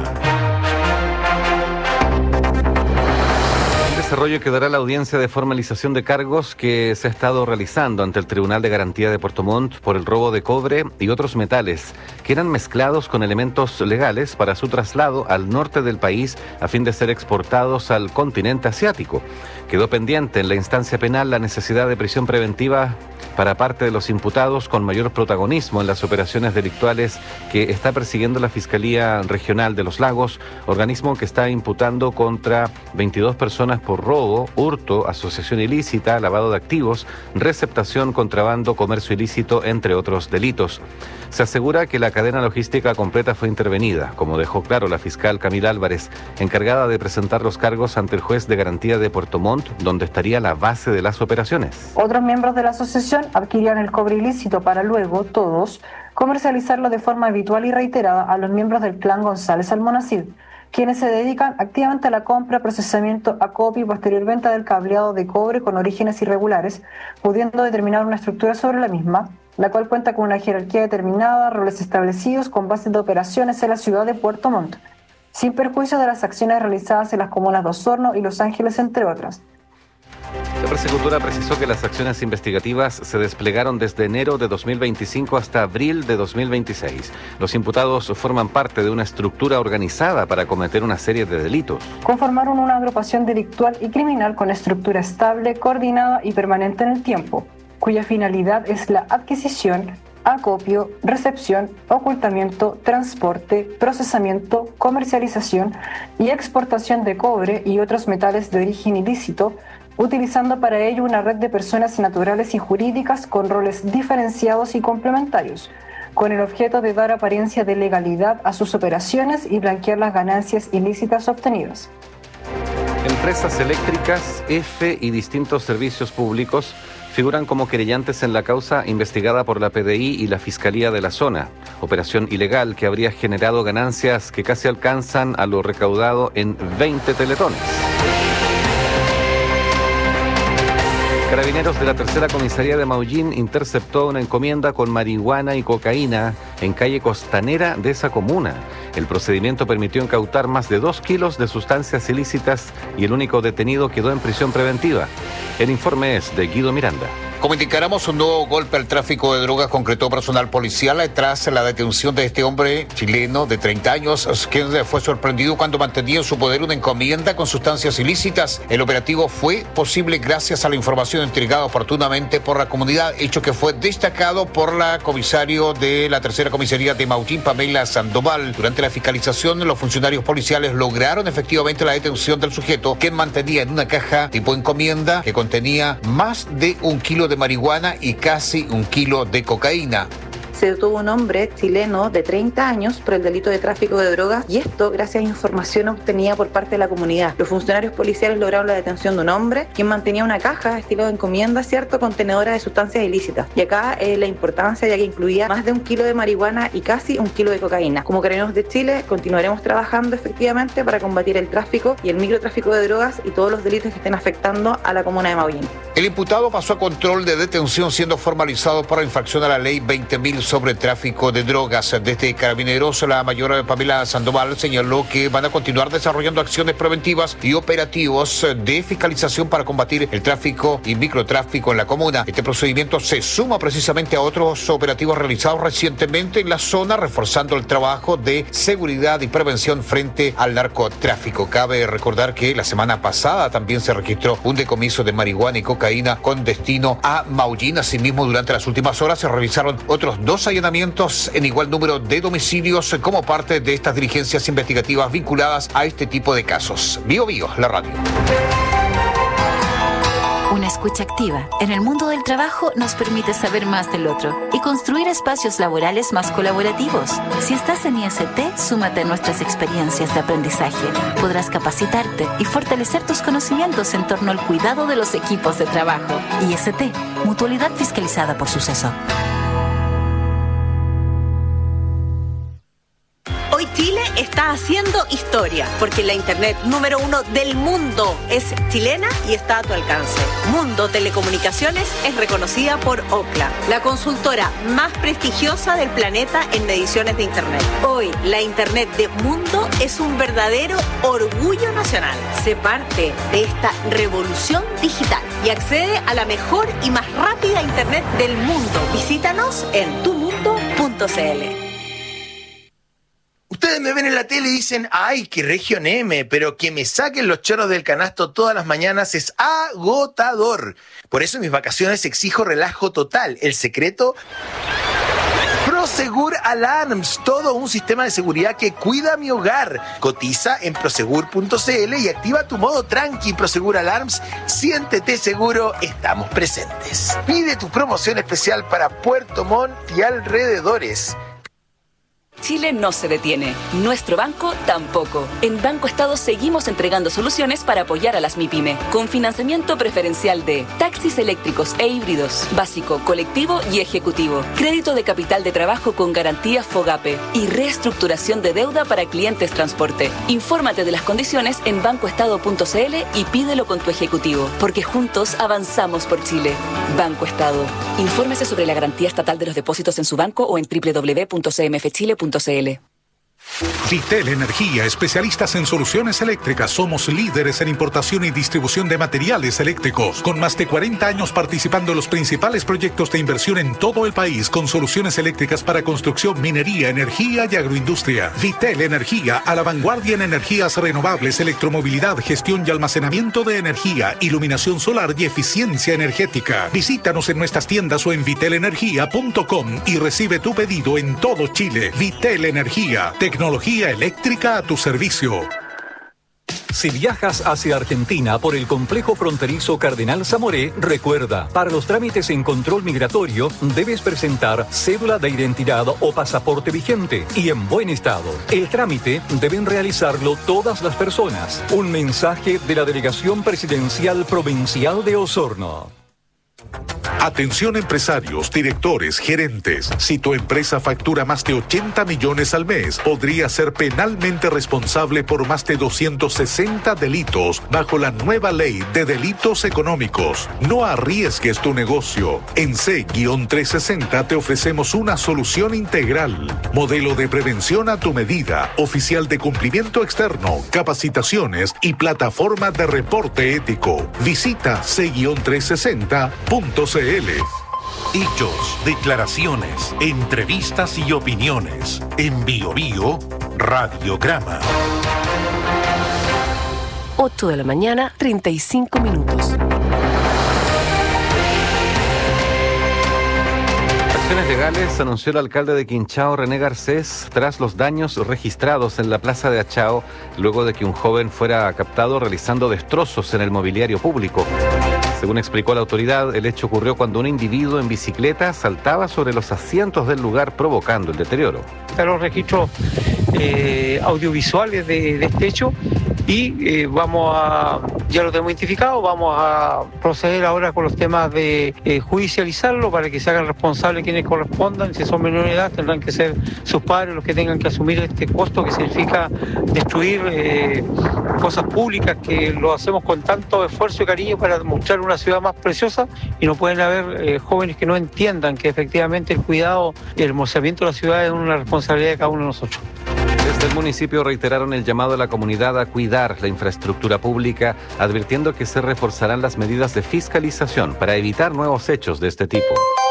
Desarrollo que dará la audiencia de formalización de cargos que se ha estado realizando ante el Tribunal de Garantía de Puerto Montt por el robo de cobre y otros metales que eran mezclados con elementos legales para su traslado al norte del país a fin de ser exportados al continente asiático. Quedó pendiente en la instancia penal la necesidad de prisión preventiva para parte de los imputados con mayor protagonismo en las operaciones delictuales que está persiguiendo la Fiscalía Regional de Los Lagos, organismo que está imputando contra veintidós personas por robo, hurto, asociación ilícita, lavado de activos, receptación, contrabando, comercio ilícito, entre otros delitos. Se asegura que la cadena logística completa fue intervenida, como dejó claro la fiscal Camila Álvarez, encargada de presentar los cargos ante el juez de garantía de Puerto Montt, donde estaría la base de las operaciones. Otros miembros de la asociación adquirieron el cobre ilícito para luego, todos, comercializarlo de forma habitual y reiterada a los miembros del clan González Almonacid, quienes se dedican activamente a la compra, procesamiento, acopio y posterior venta del cableado de cobre con orígenes irregulares, pudiendo determinar una estructura sobre la misma, la cual cuenta con una jerarquía determinada, roles establecidos con bases de operaciones en la ciudad de Puerto Montt, sin perjuicio de las acciones realizadas en las comunas de Osorno y Los Ángeles, entre otras. La persecutora precisó que las acciones investigativas se desplegaron desde enero de dos mil veinticinco hasta abril de dos mil veintiséis. Los imputados forman parte de una estructura organizada para cometer una serie de delitos. Conformaron una agrupación delictual y criminal con estructura estable, coordinada y permanente en el tiempo, cuya finalidad es la adquisición, acopio, recepción, ocultamiento, transporte, procesamiento, comercialización y exportación de cobre y otros metales de origen ilícito, utilizando para ello una red de personas naturales y jurídicas con roles diferenciados y complementarios, con el objeto de dar apariencia de legalidad a sus operaciones y blanquear las ganancias ilícitas obtenidas. Empresas eléctricas, F y distintos servicios públicos figuran como querellantes en la causa investigada por la P D I y la Fiscalía de la zona. Operación ilegal que habría generado ganancias que casi alcanzan a lo recaudado en veinte teletones. Carabineros de la Tercera Comisaría de Maullín interceptó una encomienda con marihuana y cocaína en calle Costanera de esa comuna. El procedimiento permitió incautar más de dos kilos de sustancias ilícitas y el único detenido quedó en prisión preventiva. El informe es de Guido Miranda. Como indicáramos, un nuevo golpe al tráfico de drogas concretó personal policial tras la detención de este hombre chileno de treinta años, quien fue sorprendido cuando mantenía en su poder una encomienda con sustancias ilícitas. El operativo fue posible gracias a la información entregada oportunamente por la comunidad, hecho que fue destacado por la comisario de la Tercera Comisaría de Maullín, Pamela Sandoval. Durante la fiscalización, los funcionarios policiales lograron efectivamente la detención del sujeto, que mantenía en una caja tipo encomienda que contenía más de un kilo de marihuana y casi un kilo de cocaína. Se detuvo un hombre chileno de treinta años por el delito de tráfico de drogas, y esto gracias a información obtenida por parte de la comunidad. Los funcionarios policiales lograron la detención de un hombre quien mantenía una caja estilo de encomienda, cierto, contenedora de sustancias ilícitas. Y acá eh, la importancia, ya que incluía más de un kilo de marihuana y casi un kilo de cocaína. Como Carabineros de Chile continuaremos trabajando efectivamente para combatir el tráfico y el microtráfico de drogas y todos los delitos que estén afectando a la comuna de Maullín. El imputado pasó a control de detención siendo formalizado por la infracción a la ley veinte mil sobre tráfico de drogas. Desde Carabineros, la mayor Pamela Sandoval señaló que van a continuar desarrollando acciones preventivas y operativos de fiscalización para combatir el tráfico y microtráfico en la comuna. Este procedimiento se suma precisamente a otros operativos realizados recientemente en la zona, reforzando el trabajo de seguridad y prevención frente al narcotráfico. Cabe recordar que la semana pasada también se registró un decomiso de marihuana y cocaína con destino a Maullín. Asimismo, durante las últimas horas se realizaron otros dos allanamientos en igual número de domicilios como parte de estas diligencias investigativas vinculadas a este tipo de casos. Bio Bio, la radio. Una escucha activa en el mundo del trabajo nos permite saber más del otro y construir espacios laborales más colaborativos. Si estás en I S T, súmate a nuestras experiencias de aprendizaje. Podrás capacitarte y fortalecer tus conocimientos en torno al cuidado de los equipos de trabajo. I S T, mutualidad fiscalizada por Suceso. Hoy Chile está haciendo historia, porque la internet número uno del mundo es chilena y está a tu alcance. Mundo Telecomunicaciones es reconocida por Ookla, la consultora más prestigiosa del planeta en mediciones de internet. Hoy, la internet de Mundo es un verdadero orgullo nacional. Sé parte de esta revolución digital y accede a la mejor y más rápida internet del mundo. Visítanos en tu mundo punto c l. Ustedes me ven en la tele y dicen, ay, qué región M, pero que me saquen los chorros del canasto todas las mañanas es agotador. Por eso en mis vacaciones exijo relajo total. El secreto, Prosegur Alarms, todo un sistema de seguridad que cuida mi hogar. Cotiza en prosegur punto c l y activa tu modo tranqui. Prosegur Alarms, siéntete seguro, estamos presentes. Pide tu promoción especial para Puerto Montt y alrededores. Chile no se detiene. Nuestro banco tampoco. En Banco Estado seguimos entregando soluciones para apoyar a las MIPYME, con financiamiento preferencial de taxis eléctricos e híbridos, básico, colectivo y ejecutivo, crédito de capital de trabajo con garantía FOGAPE y reestructuración de deuda para clientes transporte. Infórmate de las condiciones en banco estado punto c l y pídelo con tu ejecutivo, porque juntos avanzamos por Chile. Banco Estado. Infórmese sobre la garantía estatal de los depósitos en su banco o en doble u doble u doble u punto c m f chile punto c l. Vitel Energía, especialistas en soluciones eléctricas. Somos líderes en importación y distribución de materiales eléctricos, con más de cuarenta años participando en los principales proyectos de inversión en todo el país, con soluciones eléctricas para construcción, minería, energía y agroindustria. Vitel Energía, a la vanguardia en energías renovables, electromovilidad, gestión y almacenamiento de energía, iluminación solar y eficiencia energética. Visítanos en nuestras tiendas o en vitel energía punto com y recibe tu pedido en todo Chile. Vitel Energía, tecnología eléctrica a tu servicio. Si viajas hacia Argentina por el complejo fronterizo Cardenal Zamoré, recuerda, para los trámites en control migratorio debes presentar cédula de identidad o pasaporte vigente y en buen estado. El trámite deben realizarlo todas las personas. Un mensaje de la Delegación Presidencial Provincial de Osorno. Atención empresarios, directores, gerentes. Si tu empresa factura más de ochenta millones al mes, podría ser penalmente responsable por más de doscientos sesenta delitos bajo la nueva ley de delitos económicos. No arriesgues tu negocio. En C trescientos sesenta te ofrecemos una solución integral. Modelo de prevención a tu medida, oficial de cumplimiento externo, capacitaciones y plataforma de reporte ético. Visita C trescientos sesenta punto c l. Hechos, declaraciones, entrevistas y opiniones. En Bio Bio, Radiograma. ocho de la mañana, treinta y cinco minutos. Acciones legales anunció el alcalde de Quinchao, René Garcés, tras los daños registrados en la plaza de Achao, luego de que un joven fuera captado realizando destrozos en el mobiliario público. Según explicó la autoridad, el hecho ocurrió cuando un individuo en bicicleta saltaba sobre los asientos del lugar, provocando el deterioro. Los registros eh, audiovisuales de, de este hecho y eh, vamos a, ya lo tenemos identificado, vamos a proceder ahora con los temas de eh, judicializarlo para que se hagan responsables quienes correspondan. Si son menores de edad tendrán que ser sus padres los que tengan que asumir este costo que significa destruir eh, cosas públicas que lo hacemos con tanto esfuerzo y cariño para mostrar una ciudad más preciosa, y no pueden haber eh, jóvenes que no entiendan que efectivamente el cuidado y el hermoseamiento de la ciudad es una responsabilidad de cada uno de nosotros. Desde el municipio reiteraron el llamado a la comunidad a cuidar la infraestructura pública, advirtiendo que se reforzarán las medidas de fiscalización para evitar nuevos hechos de este tipo.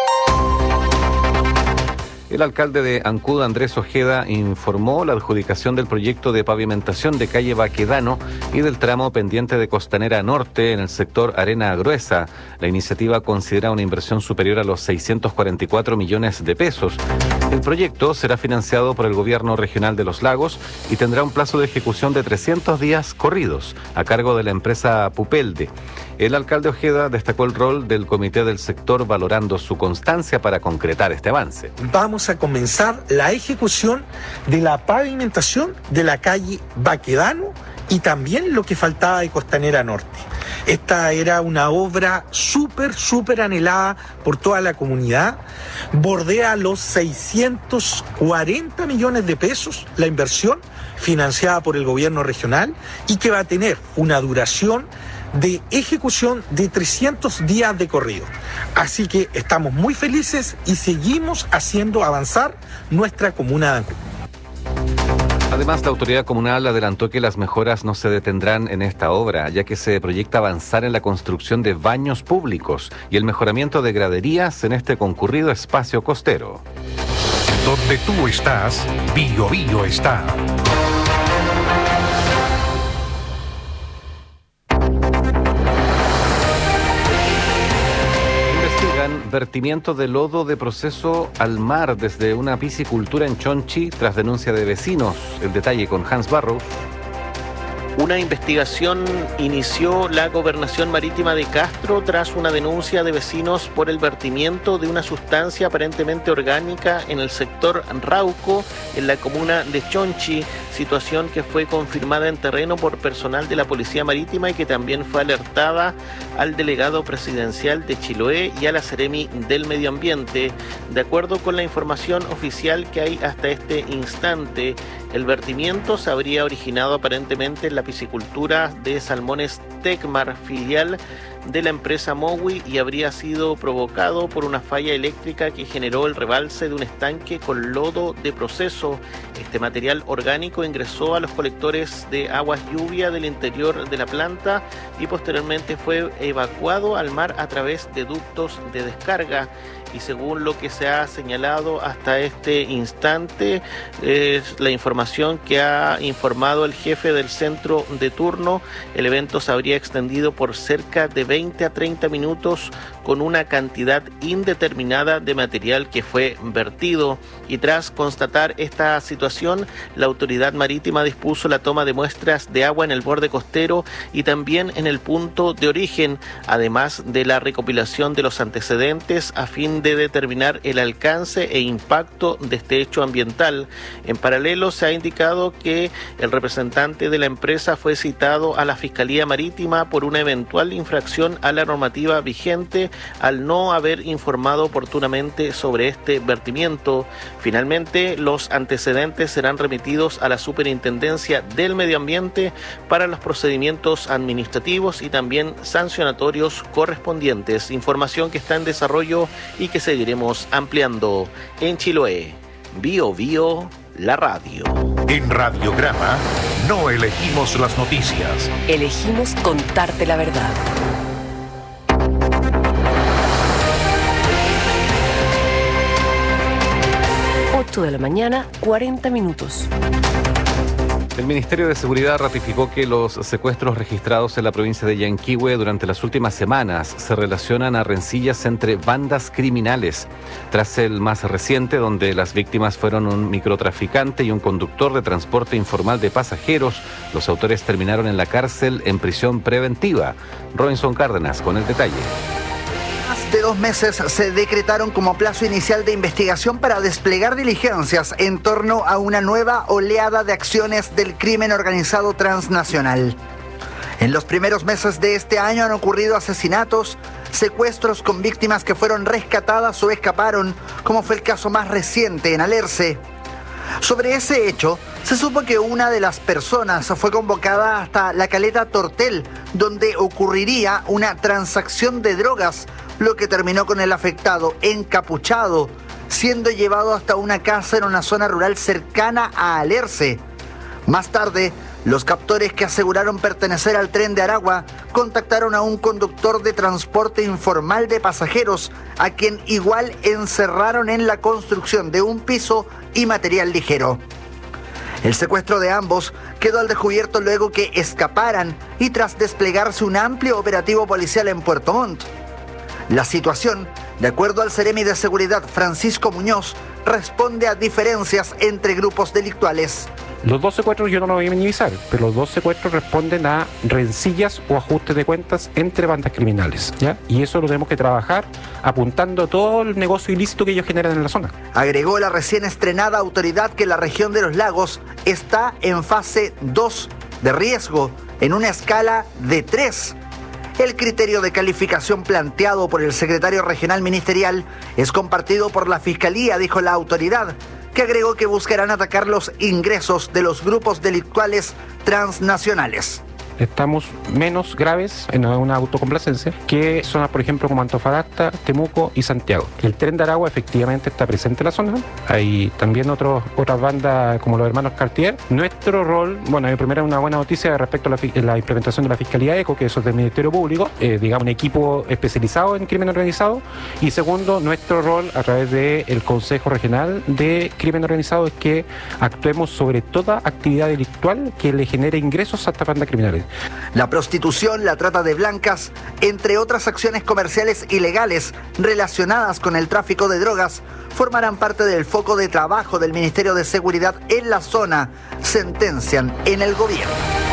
El alcalde de Ancud, Andrés Ojeda, informó la adjudicación del proyecto de pavimentación de calle Baquedano y del tramo pendiente de Costanera Norte en el sector Arena Gruesa. La iniciativa considera una inversión superior a los seiscientos cuarenta y cuatro millones de pesos. El proyecto será financiado por el Gobierno Regional de los Lagos y tendrá un plazo de ejecución de trescientos días corridos, a cargo de la empresa Pupelde. El alcalde Ojeda destacó el rol del comité del sector, valorando su constancia para concretar este avance. Vamos a comenzar la ejecución de la pavimentación de la calle Baquedano y también lo que faltaba de Costanera Norte. Esta era una obra súper, súper anhelada por toda la comunidad. Bordea los seiscientos cuarenta millones de pesos la inversión financiada por el gobierno regional y que va a tener una duración de ejecución de trescientos días de corrido. Así que estamos muy felices y seguimos haciendo avanzar nuestra comuna de Ancud. Además, la autoridad comunal adelantó que las mejoras no se detendrán en esta obra, ya que se proyecta avanzar en la construcción de baños públicos y el mejoramiento de graderías en este concurrido espacio costero. Donde tú estás, Bio Bio está. Vertimiento de lodo de proceso al mar desde una piscicultura en Chonchi tras denuncia de vecinos. El detalle con Hans Barrows. Una investigación inició la Gobernación Marítima de Castro tras una denuncia de vecinos por el vertimiento de una sustancia aparentemente orgánica en el sector Rauco, en la comuna de Chonchi, situación que fue confirmada en terreno por personal de la Policía Marítima y que también fue alertada al delegado presidencial de Chiloé y a la Seremi del Medio Ambiente. De acuerdo con la información oficial que hay hasta este instante, el vertimiento se habría originado aparentemente en la piscicultura de salmones Tecmar, filial de la empresa Mowi, y habría sido provocado por una falla eléctrica que generó el rebalse de un estanque con lodo de proceso. Este material orgánico ingresó a los colectores de aguas lluvia del interior de la planta y posteriormente fue evacuado al mar a través de ductos de descarga. Y según lo que se ha señalado hasta este instante, es la información que ha informado el jefe del centro de turno, el evento se habría extendido por cerca de veinte a treinta minutos con una cantidad indeterminada de material que fue vertido. Y tras constatar esta situación, la autoridad marítima dispuso la toma de muestras de agua en el borde costero y también en el punto de origen, además de la recopilación de los antecedentes a fin de determinar el alcance e impacto de este hecho ambiental. En paralelo, se ha indicado que el representante de la empresa fue citado a la Fiscalía Marítima por una eventual infracción a la normativa vigente al no haber informado oportunamente sobre este vertimiento. Finalmente, los antecedentes serán remitidos a la Superintendencia del Medio Ambiente para los procedimientos administrativos y también sancionatorios correspondientes. Información que está en desarrollo y que seguiremos ampliando. En Chiloé, Bio Bio, la radio. En Radiograma no elegimos las noticias. Elegimos contarte la verdad. ocho de la mañana, cuarenta minutos. El Ministerio de Seguridad ratificó que los secuestros registrados en la provincia de Yanquihue durante las últimas semanas se relacionan a rencillas entre bandas criminales. Tras el más reciente, donde las víctimas fueron un microtraficante y un conductor de transporte informal de pasajeros, los autores terminaron en la cárcel en prisión preventiva. Robinson Cárdenas con el detalle. De dos meses se decretaron como plazo inicial de investigación para desplegar diligencias en torno a una nueva oleada de acciones del crimen organizado transnacional. En los primeros meses de este año han ocurrido asesinatos, secuestros con víctimas que fueron rescatadas o escaparon, como fue el caso más reciente en Alerce. Sobre ese hecho, se supo que una de las personas fue convocada hasta la caleta Tortel, donde ocurriría una transacción de drogas, lo que terminó con el afectado encapuchado, siendo llevado hasta una casa en una zona rural cercana a Alerce. Más tarde, los captores, que aseguraron pertenecer al tren de Aragua, contactaron a un conductor de transporte informal de pasajeros, a quien igual encerraron en la construcción de un piso y material ligero. El secuestro de ambos quedó al descubierto luego que escaparan y tras desplegarse un amplio operativo policial en Puerto Montt. La situación, de acuerdo al Seremi de Seguridad Francisco Muñoz, responde a diferencias entre grupos delictuales. Los dos secuestros yo no los voy a minimizar, pero los dos secuestros responden a rencillas o ajustes de cuentas entre bandas criminales, ¿ya? Y eso lo tenemos que trabajar apuntando a todo el negocio ilícito que ellos generan en la zona. Agregó la recién estrenada autoridad que la región de los lagos está en fase dos de riesgo, en una escala de tres. El criterio de calificación planteado por el secretario regional ministerial es compartido por la Fiscalía, dijo la autoridad, que agregó que buscarán atacar los ingresos de los grupos delictuales transnacionales. Estamos menos graves en una autocomplacencia que zonas, por ejemplo, como Antofagasta, Temuco y Santiago. El tren de Aragua efectivamente está presente en la zona. Hay también otros, otras bandas como los hermanos Cartier. Nuestro rol, bueno, primero una buena noticia respecto a la, la implementación de la Fiscalía ECO, que eso es del Ministerio Público, eh, digamos un equipo especializado en crimen organizado. Y segundo, nuestro rol a través del Consejo Regional de Crimen Organizado es que actuemos sobre toda actividad delictual que le genere ingresos a estas bandas criminales. La prostitución, la trata de blancas, entre otras acciones comerciales ilegales relacionadas con el tráfico de drogas, formarán parte del foco de trabajo del Ministerio de Seguridad en la zona, sentencian en el gobierno.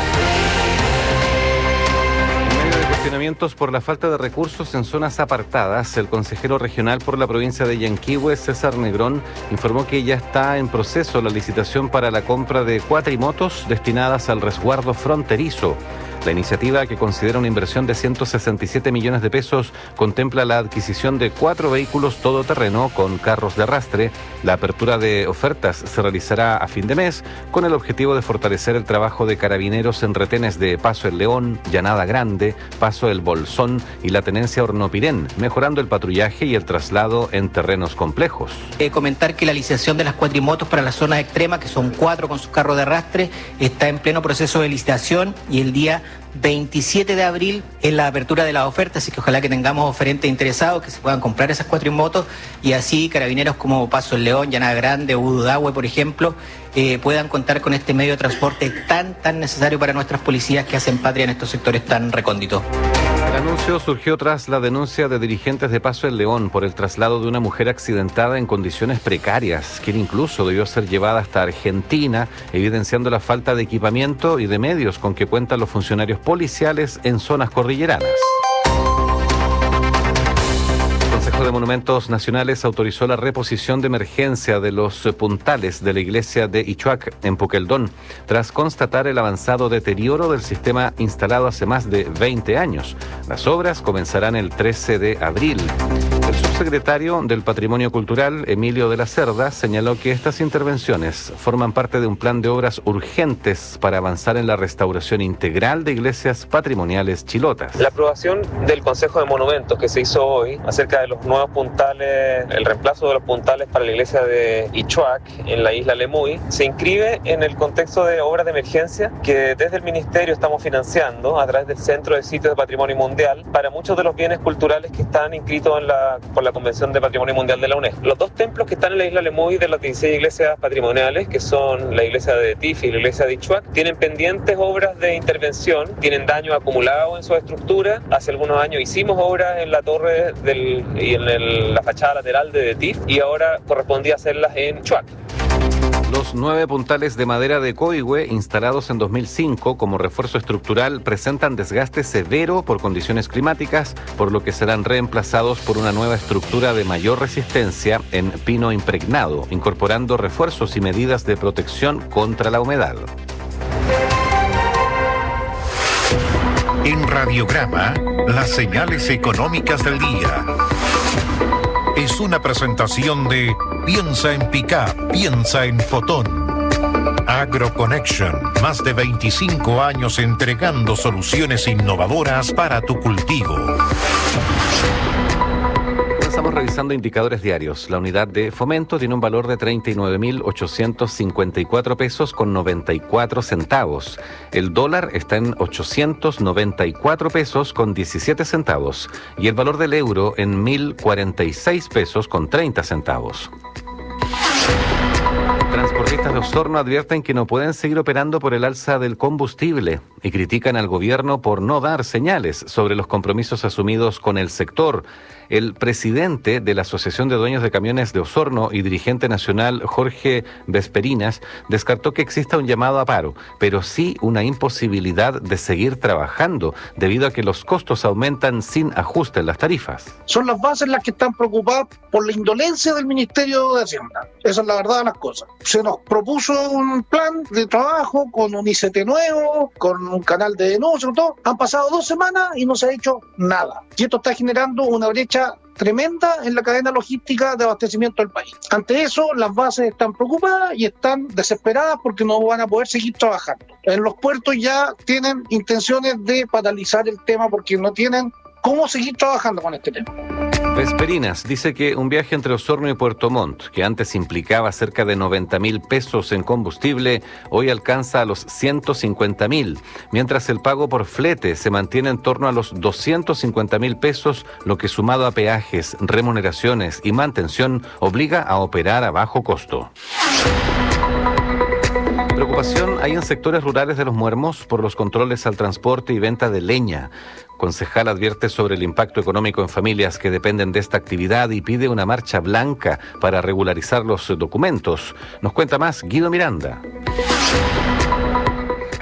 En medio de cuestionamientos por la falta de recursos en zonas apartadas, el consejero regional por la provincia de Yanquihue, César Negrón, informó que ya está en proceso la licitación para la compra de cuatrimotos destinadas al resguardo fronterizo. La iniciativa, que considera una inversión de ciento sesenta y siete millones de pesos, contempla la adquisición de cuatro vehículos todoterreno con carros de arrastre. La apertura de ofertas se realizará a fin de mes con el objetivo de fortalecer el trabajo de carabineros en retenes de Paso El León, Llanada Grande, Paso El Bolsón y la tenencia Hornopirén, mejorando el patrullaje y el traslado en terrenos complejos. Eh, comentar que la licitación de las cuatrimotos para las zonas extremas, que son cuatro con sus carros de arrastre, está en pleno proceso de licitación y el día veintisiete de abril es la apertura de las ofertas, así que ojalá que tengamos oferentes interesados que se puedan comprar esas cuatrimotos y así carabineros como Paso El León, Llanada Grande, Ududahue, por ejemplo, eh, puedan contar con este medio de transporte tan, tan necesario para nuestras policías que hacen patria en estos sectores tan recónditos. El anuncio surgió tras la denuncia de dirigentes de Paso El León por el traslado de una mujer accidentada en condiciones precarias, quien incluso debió ser llevada hasta Argentina, evidenciando la falta de equipamiento y de medios con que cuentan los funcionarios policiales en zonas cordilleranas. El Consejo de Monumentos Nacionales autorizó la reposición de emergencia de los puntales de la iglesia de Ichuac en Puqueldón, tras constatar el avanzado deterioro del sistema instalado hace más de veinte años. Las obras comenzarán el trece de abril. El subsecretario del Patrimonio Cultural, Emilio de la Cerda, señaló que estas intervenciones forman parte de un plan de obras urgentes para avanzar en la restauración integral de iglesias patrimoniales chilotas. La aprobación del Consejo de Monumentos que se hizo hoy acerca de los nuevos puntales, el reemplazo de los puntales para la iglesia de Ichuac en la isla Lemuy, se inscribe en el contexto de obras de emergencia que desde el Ministerio estamos financiando a través del Centro de Sitios de Patrimonio Mundial para muchos de los bienes culturales que están inscritos en la, por la Convención de Patrimonio Mundial de la UNESCO. Los dos templos que están en la isla Lemuy de las dieciséis iglesias patrimoniales, que son la iglesia de Tifi y la iglesia de Ichuac, tienen pendientes obras de intervención, tienen daños acumulados en su estructura. Hace algunos años hicimos obras en la torre del, y en el, la fachada lateral de Tif y ahora correspondía hacerlas en Ichuac. Los nueve puntales de madera de Coihue, instalados en dos mil cinco como refuerzo estructural, presentan desgaste severo por condiciones climáticas, por lo que serán reemplazados por una nueva estructura de mayor resistencia en pino impregnado, incorporando refuerzos y medidas de protección contra la humedad. En Radiograma, las señales económicas del día. Es una presentación de Piensa en Pickup, piensa en Fotón. AgroConnection, más de veinticinco años entregando soluciones innovadoras para tu cultivo. Estamos revisando indicadores diarios. La unidad de fomento tiene un valor de treinta y nueve mil ochocientos cincuenta y cuatro pesos con noventa y cuatro centavos. El dólar está en ochocientos noventa y cuatro pesos con diecisiete centavos y el valor del euro en mil cuarenta y seis pesos con treinta centavos. Transportistas de Osorno advierten que no pueden seguir operando por el alza del combustible y critican al gobierno por no dar señales sobre los compromisos asumidos con el sector. El presidente de la Asociación de Dueños de Camiones de Osorno y dirigente nacional Jorge Vesperinas descartó que exista un llamado a paro, pero sí una imposibilidad de seguir trabajando debido a que los costos aumentan sin ajuste en las tarifas. Son las bases las que están preocupadas por la indolencia del Ministerio de Hacienda. Esa es la verdad de las cosas. Se nos propuso un plan de trabajo con un I C T nuevo, con un canal de denuncia, todo. Han pasado dos semanas y no se ha hecho nada. Y esto está generando una brecha tremenda en la cadena logística de abastecimiento del país. Ante eso, las bases están preocupadas y están desesperadas porque no van a poder seguir trabajando. En los puertos ya tienen intenciones de paralizar el tema porque no tienen cómo seguir trabajando con este tema. Vesperinas dice que un viaje entre Osorno y Puerto Montt, que antes implicaba cerca de noventa mil pesos en combustible, hoy alcanza a los ciento cincuenta mil, mientras el pago por flete se mantiene en torno a los doscientos cincuenta mil pesos, lo que sumado a peajes, remuneraciones y mantención obliga a operar a bajo costo. Preocupación hay en sectores rurales de Los Muermos por los controles al transporte y venta de leña. Concejal advierte sobre el impacto económico en familias que dependen de esta actividad y pide una marcha blanca para regularizar los documentos. Nos cuenta más Guido Miranda.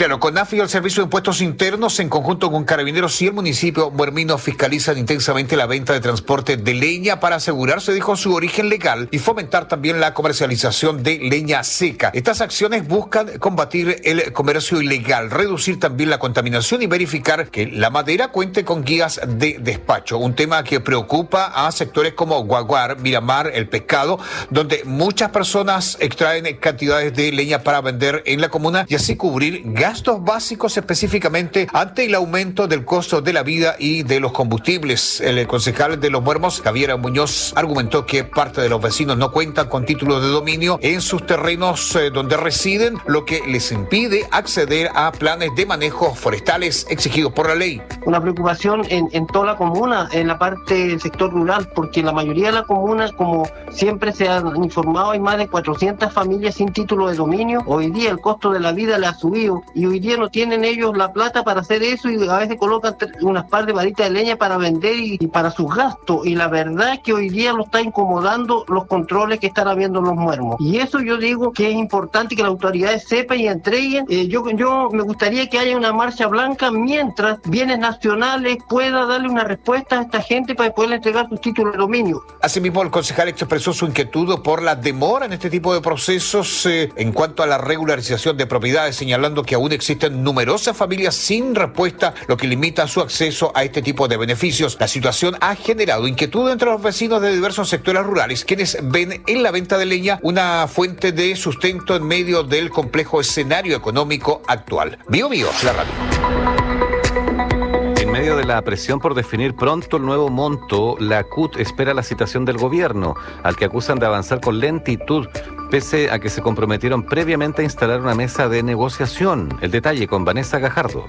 Claro, CONAF y el Servicio de Impuestos Internos, en conjunto con Carabineros y el municipio muermino, fiscalizan intensamente la venta de transporte de leña para asegurarse, dijo, su origen legal y fomentar también la comercialización de leña seca. Estas acciones buscan combatir el comercio ilegal, reducir también la contaminación y verificar que la madera cuente con guías de despacho. Un tema que preocupa a sectores como Guaguar, Miramar, El Pescado, donde muchas personas extraen cantidades de leña para vender en la comuna y así cubrir gastos básicos, específicamente ante el aumento del costo de la vida y de los combustibles. El concejal de Los Muermos, Javier Muñoz, argumentó que parte de los vecinos no cuentan con títulos de dominio en sus terrenos eh, donde residen, lo que les impide acceder a planes de manejo forestales exigidos por la ley. Una preocupación en, en toda la comuna, en la parte del sector rural, porque la mayoría de la comuna, como siempre se han informado, hay más de cuatrocientas familias sin título de dominio. Hoy día el costo de la vida le ha subido y hoy día no tienen ellos la plata para hacer eso y a veces colocan unas par de varitas de leña para vender y, y para sus gastos. Y la verdad es que hoy día lo está incomodando los controles que están habiendo en Los Muermos. Y eso yo digo que es importante que las autoridades sepan y entreguen. Eh, yo, yo me gustaría que haya una marcha blanca mientras bienes nacionales pueda darle una respuesta a esta gente para poder entregar sus títulos de dominio. Asimismo, el concejal expresó su inquietud por la demora en este tipo de procesos eh, en cuanto a la regularización de propiedades, señalando que aún existen numerosas familias sin respuesta, lo que limita su acceso a este tipo de beneficios. La situación ha generado inquietud entre los vecinos de diversos sectores rurales, quienes ven en la venta de leña una fuente de sustento en medio del complejo escenario económico actual. Bio Bio, la radio. En medio de la presión por definir pronto el nuevo monto, la C U T espera la citación del gobierno, al que acusan de avanzar con lentitud, pese a que se comprometieron previamente a instalar una mesa de negociación. El detalle con Vanessa Gajardo.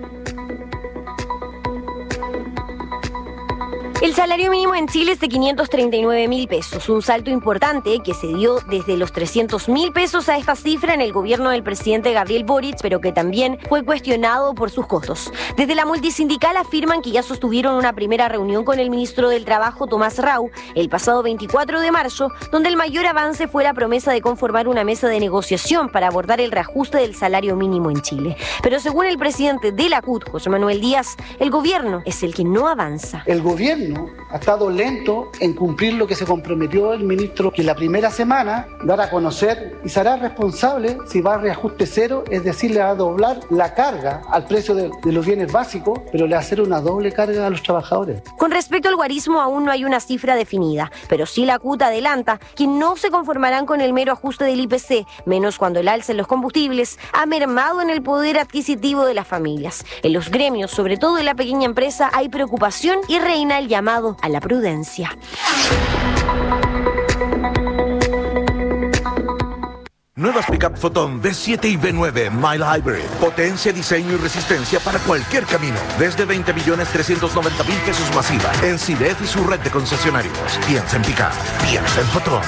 El salario mínimo en Chile es de quinientos treinta y nueve mil pesos, un salto importante que se dio desde los trescientos mil pesos a esta cifra en el gobierno del presidente Gabriel Boric, pero que también fue cuestionado por sus costos. Desde la multisindical afirman que ya sostuvieron una primera reunión con el ministro del Trabajo, Tomás Rau, el pasado veinticuatro de marzo, donde el mayor avance fue la promesa de conformar una mesa de negociación para abordar el reajuste del salario mínimo en Chile. Pero según el presidente de la C U T, José Manuel Díaz, el gobierno es el que no avanza. El gobierno ha estado lento en cumplir lo que se comprometió el ministro, que la primera semana dará a conocer y será responsable si va a reajuste cero, es decir, le va a doblar la carga al precio de, de los bienes básicos, pero le va a hacer una doble carga a los trabajadores. Con respecto al guarismo aún no hay una cifra definida, pero sí la C U T adelanta que no se conformarán con el mero ajuste del I P C, menos cuando el alza en los combustibles ha mermado en el poder adquisitivo de las familias. En los gremios, sobre todo en la pequeña empresa, hay preocupación y reina el llamado a la prudencia. Nuevas pickup Foton V siete y V nueve Mile Hybrid. Potencia, diseño y resistencia para cualquier camino. Desde veinte millones trescientos noventa mil pesos masiva. En C I D E F y su red de concesionarios. Piensa en pickup. Piensa en Foton.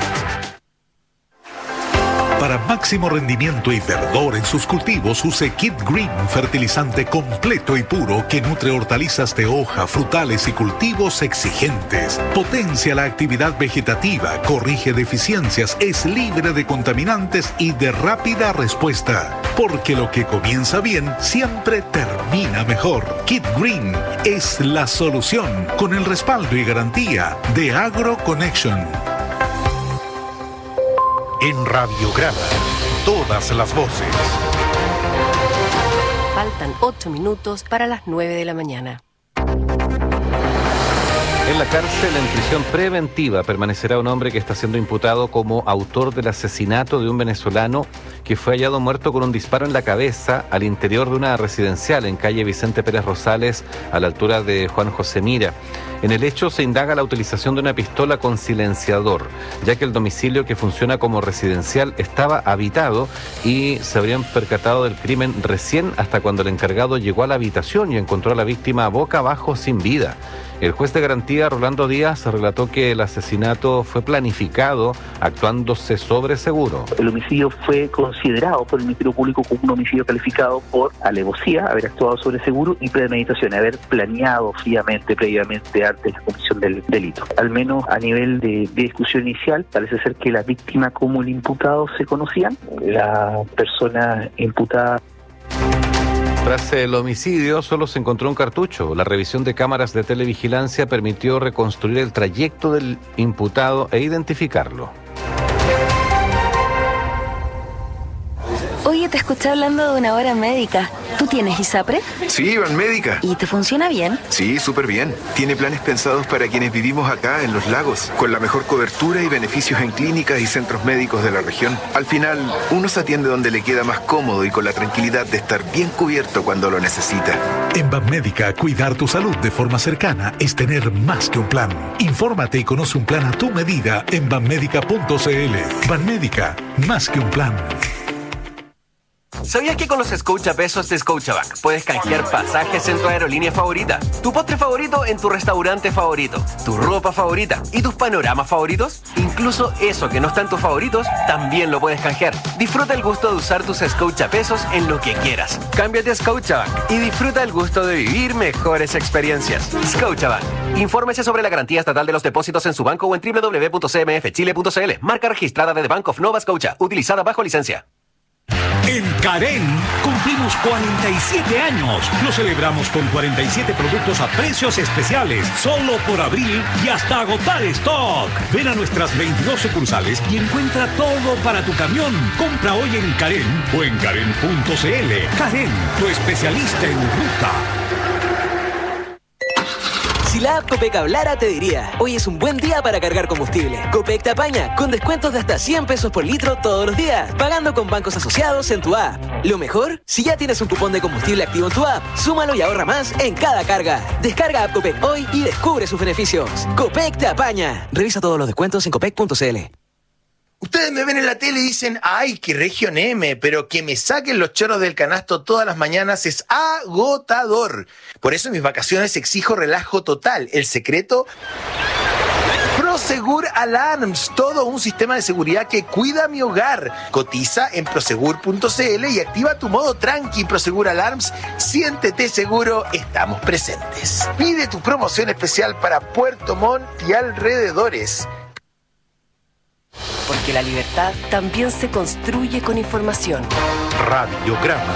Para máximo rendimiento y verdor en sus cultivos, use Kid Green, fertilizante completo y puro que nutre hortalizas de hoja, frutales y cultivos exigentes. Potencia la actividad vegetativa, corrige deficiencias, es libre de contaminantes y de rápida respuesta. Porque lo que comienza bien siempre termina mejor. Kid Green es la solución, con el respaldo y garantía de AgroConnection. En Radiograma, todas las voces. Faltan ocho minutos para las nueve de la mañana. En la cárcel, en prisión preventiva, permanecerá un hombre que está siendo imputado como autor del asesinato de un venezolano que fue hallado muerto con un disparo en la cabeza al interior de una residencial en calle Vicente Pérez Rosales, a la altura de Juan José Mira. En el hecho se indaga la utilización de una pistola con silenciador, ya que el domicilio, que funciona como residencial, estaba habitado y se habrían percatado del crimen recién hasta cuando el encargado llegó a la habitación y encontró a la víctima boca abajo sin vida. El juez de garantía, Rolando Díaz, relató que el asesinato fue planificado actuándose sobre seguro. El homicidio fue considerado por el Ministerio Público como un homicidio calificado por alevosía, haber actuado sobre seguro y premeditación, haber planeado fríamente, previamente, antes de la comisión del delito. Al menos a nivel de, de discusión inicial, parece ser que la víctima como el imputado se conocían. La persona imputada Tras el homicidio solo se encontró un cartucho. La revisión de cámaras de televigilancia permitió reconstruir el trayecto del imputado e identificarlo. Oye, te escuché hablando de una hora médica. ¿Tú tienes ISAPRE? Sí, Banmédica. ¿Y te funciona bien? Sí, súper bien. Tiene planes pensados para quienes vivimos acá en Los Lagos, con la mejor cobertura y beneficios en clínicas y centros médicos de la región. Al final, uno se atiende donde le queda más cómodo y con la tranquilidad de estar bien cubierto cuando lo necesita. En Banmédica, cuidar tu salud de forma cercana es tener más que un plan. Infórmate y conoce un plan a tu medida en banmédica punto c l. Banmédica, más que un plan. ¿Sabías que con los Scotiapesos de Scotiabank puedes canjear pasajes en tu aerolínea favorita, tu postre favorito en tu restaurante favorito, tu ropa favorita y tus panoramas favoritos? Incluso eso que no está en tus favoritos, también lo puedes canjear. Disfruta el gusto de usar tus Scotiapesos en lo que quieras. Cámbiate a Scotiabank y disfruta el gusto de vivir mejores experiencias. Scotiabank. Infórmese sobre la garantía estatal de los depósitos en su banco o en doble u doble u doble u punto c m f chile punto c l. Marca registrada de The Bank of Nova Scotia, utilizada bajo licencia. En Karen cumplimos cuarenta y siete años. Lo celebramos con cuarenta y siete productos a precios especiales, solo por abril y hasta agotar stock. Ven a nuestras veintidós sucursales y encuentra todo para tu camión. Compra hoy en Karen o en karen punto c l. Karen, tu especialista en ruta. Si la app Copec hablara, te diría: hoy es un buen día para cargar combustible. Copec te apaña con descuentos de hasta cien pesos por litro todos los días, pagando con bancos asociados en tu app. Lo mejor, si ya tienes un cupón de combustible activo en tu app, súmalo y ahorra más en cada carga. Descarga app Copec hoy y descubre sus beneficios. Copec te apaña. Revisa todos los descuentos en copec punto c l. Ustedes me ven en la tele y dicen, ay, qué región M, pero que me saquen los choros del canasto todas las mañanas es agotador. Por eso en mis vacaciones exijo relajo total. El secreto, Prosegur Alarms, todo un sistema de seguridad que cuida mi hogar. Cotiza en prosegur punto c l y activa tu modo tranqui. Prosegur Alarms, siéntete seguro, estamos presentes. Pide tu promoción especial para Puerto Montt y alrededores. Porque la libertad también se construye con información. Radiograma.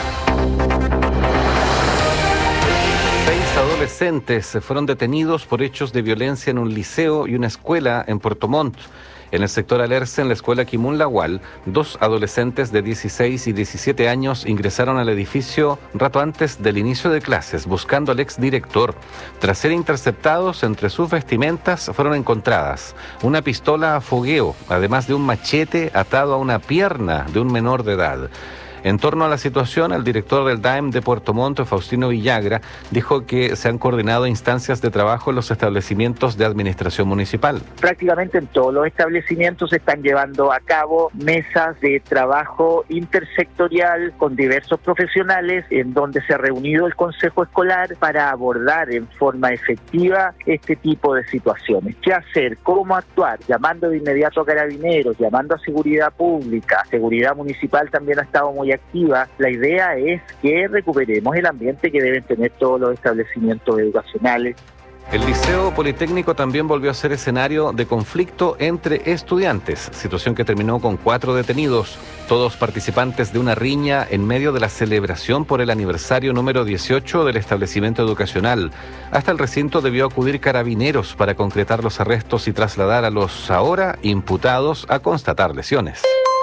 Seis adolescentes fueron detenidos por hechos de violencia en un liceo y una escuela en Puerto Montt. En el sector Alerce, en la escuela Kimun Lagual, dos adolescentes de dieciséis y diecisiete años ingresaron al edificio rato antes del inicio de clases, buscando al exdirector. Tras ser interceptados, entre sus vestimentas fueron encontradas una pistola a fogueo, además de un machete atado a una pierna de un menor de edad. En torno a la situación, el director del D A E M de Puerto Montt, Faustino Villagra, dijo que se han coordinado instancias de trabajo en los establecimientos de administración municipal. Prácticamente en todos los establecimientos se están llevando a cabo mesas de trabajo intersectorial con diversos profesionales en donde se ha reunido el Consejo Escolar para abordar en forma efectiva este tipo de situaciones. ¿Qué hacer? ¿Cómo actuar? Llamando de inmediato a carabineros, llamando a seguridad pública. Seguridad municipal también ha estado muy activa. La idea es que recuperemos el ambiente que deben tener todos los establecimientos educacionales. El Liceo Politécnico también volvió a ser escenario de conflicto entre estudiantes, situación que terminó con cuatro detenidos, todos participantes de una riña en medio de la celebración por el aniversario número dieciocho del establecimiento educacional. Hasta el recinto debió acudir carabineros para concretar los arrestos y trasladar a los ahora imputados a constatar lesiones.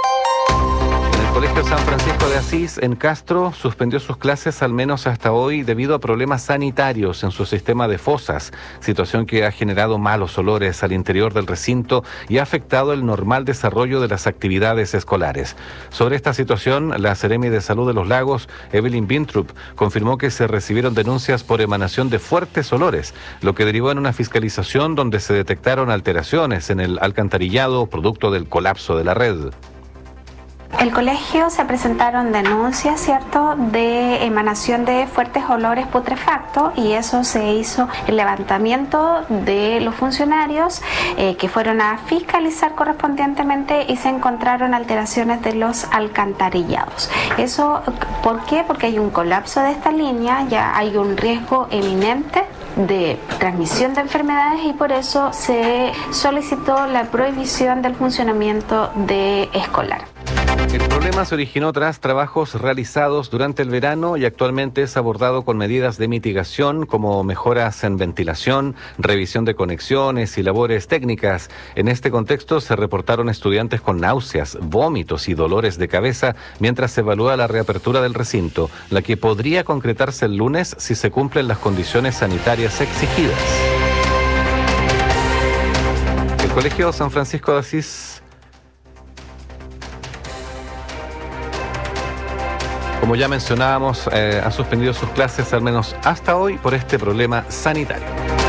El Colegio San Francisco de Asís en Castro suspendió sus clases al menos hasta hoy debido a problemas sanitarios en su sistema de fosas, situación que ha generado malos olores al interior del recinto y ha afectado el normal desarrollo de las actividades escolares. Sobre esta situación, la Seremi de Salud de Los Lagos, Evelyn Bintrup, confirmó que se recibieron denuncias por emanación de fuertes olores, lo que derivó en una fiscalización donde se detectaron alteraciones en el alcantarillado producto del colapso de la red. El colegio se presentaron denuncias, ¿cierto?, de emanación de fuertes olores putrefactos y eso se hizo el levantamiento de los funcionarios eh, que fueron a fiscalizar correspondientemente y se encontraron alteraciones de los alcantarillados. ¿Eso por qué? Porque hay un colapso de esta línea, ya hay un riesgo eminente de transmisión de enfermedades y por eso se solicitó la prohibición del funcionamiento de escolar. El problema se originó tras trabajos realizados durante el verano y actualmente es abordado con medidas de mitigación como mejoras en ventilación, revisión de conexiones y labores técnicas. En este contexto se reportaron estudiantes con náuseas, vómitos y dolores de cabeza mientras se evalúa la reapertura del recinto, la que podría concretarse el lunes si se cumplen las condiciones sanitarias exigidas. El Colegio San Francisco de Asís como ya mencionábamos, eh, ha suspendido sus clases al menos hasta hoy por este problema sanitario.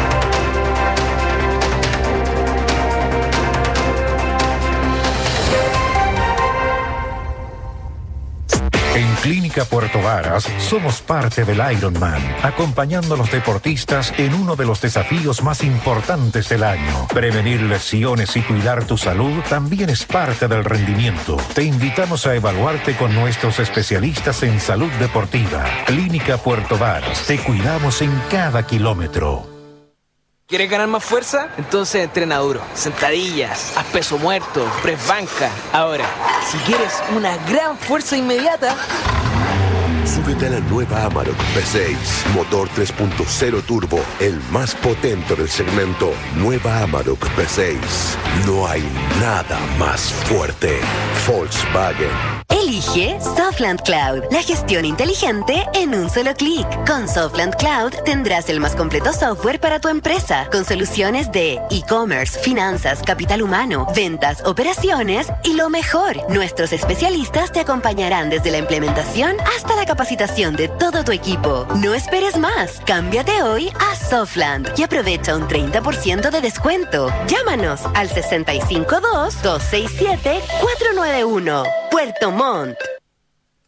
En Clínica Puerto Varas somos parte del Ironman, acompañando a los deportistas en uno de los desafíos más importantes del año. Prevenir lesiones y cuidar tu salud también es parte del rendimiento. Te invitamos a evaluarte con nuestros especialistas en salud deportiva. Clínica Puerto Varas, te cuidamos en cada kilómetro. ¿Quieres ganar más fuerza? Entonces entrena duro. Sentadillas, haz peso muerto, press banca. Ahora, si quieres una gran fuerza inmediata, súbete a la nueva Amarok V seis, motor tres punto cero turbo, el más potente del segmento. Nueva Amarok V seis. No hay nada más fuerte. Volkswagen. Elige Softland Cloud, la gestión inteligente en un solo clic. Con Softland Cloud tendrás el más completo software para tu empresa, con soluciones de e-commerce, finanzas, capital humano, ventas, operaciones y lo mejor, nuestros especialistas te acompañarán desde la implementación hasta la capacitación de todo tu equipo. No esperes más, cámbiate hoy a Softland y aprovecha un treinta por ciento de descuento. Llámanos al sesenta y cinco dos, dos seis siete, cuatro nueve uno. Puerto Montt.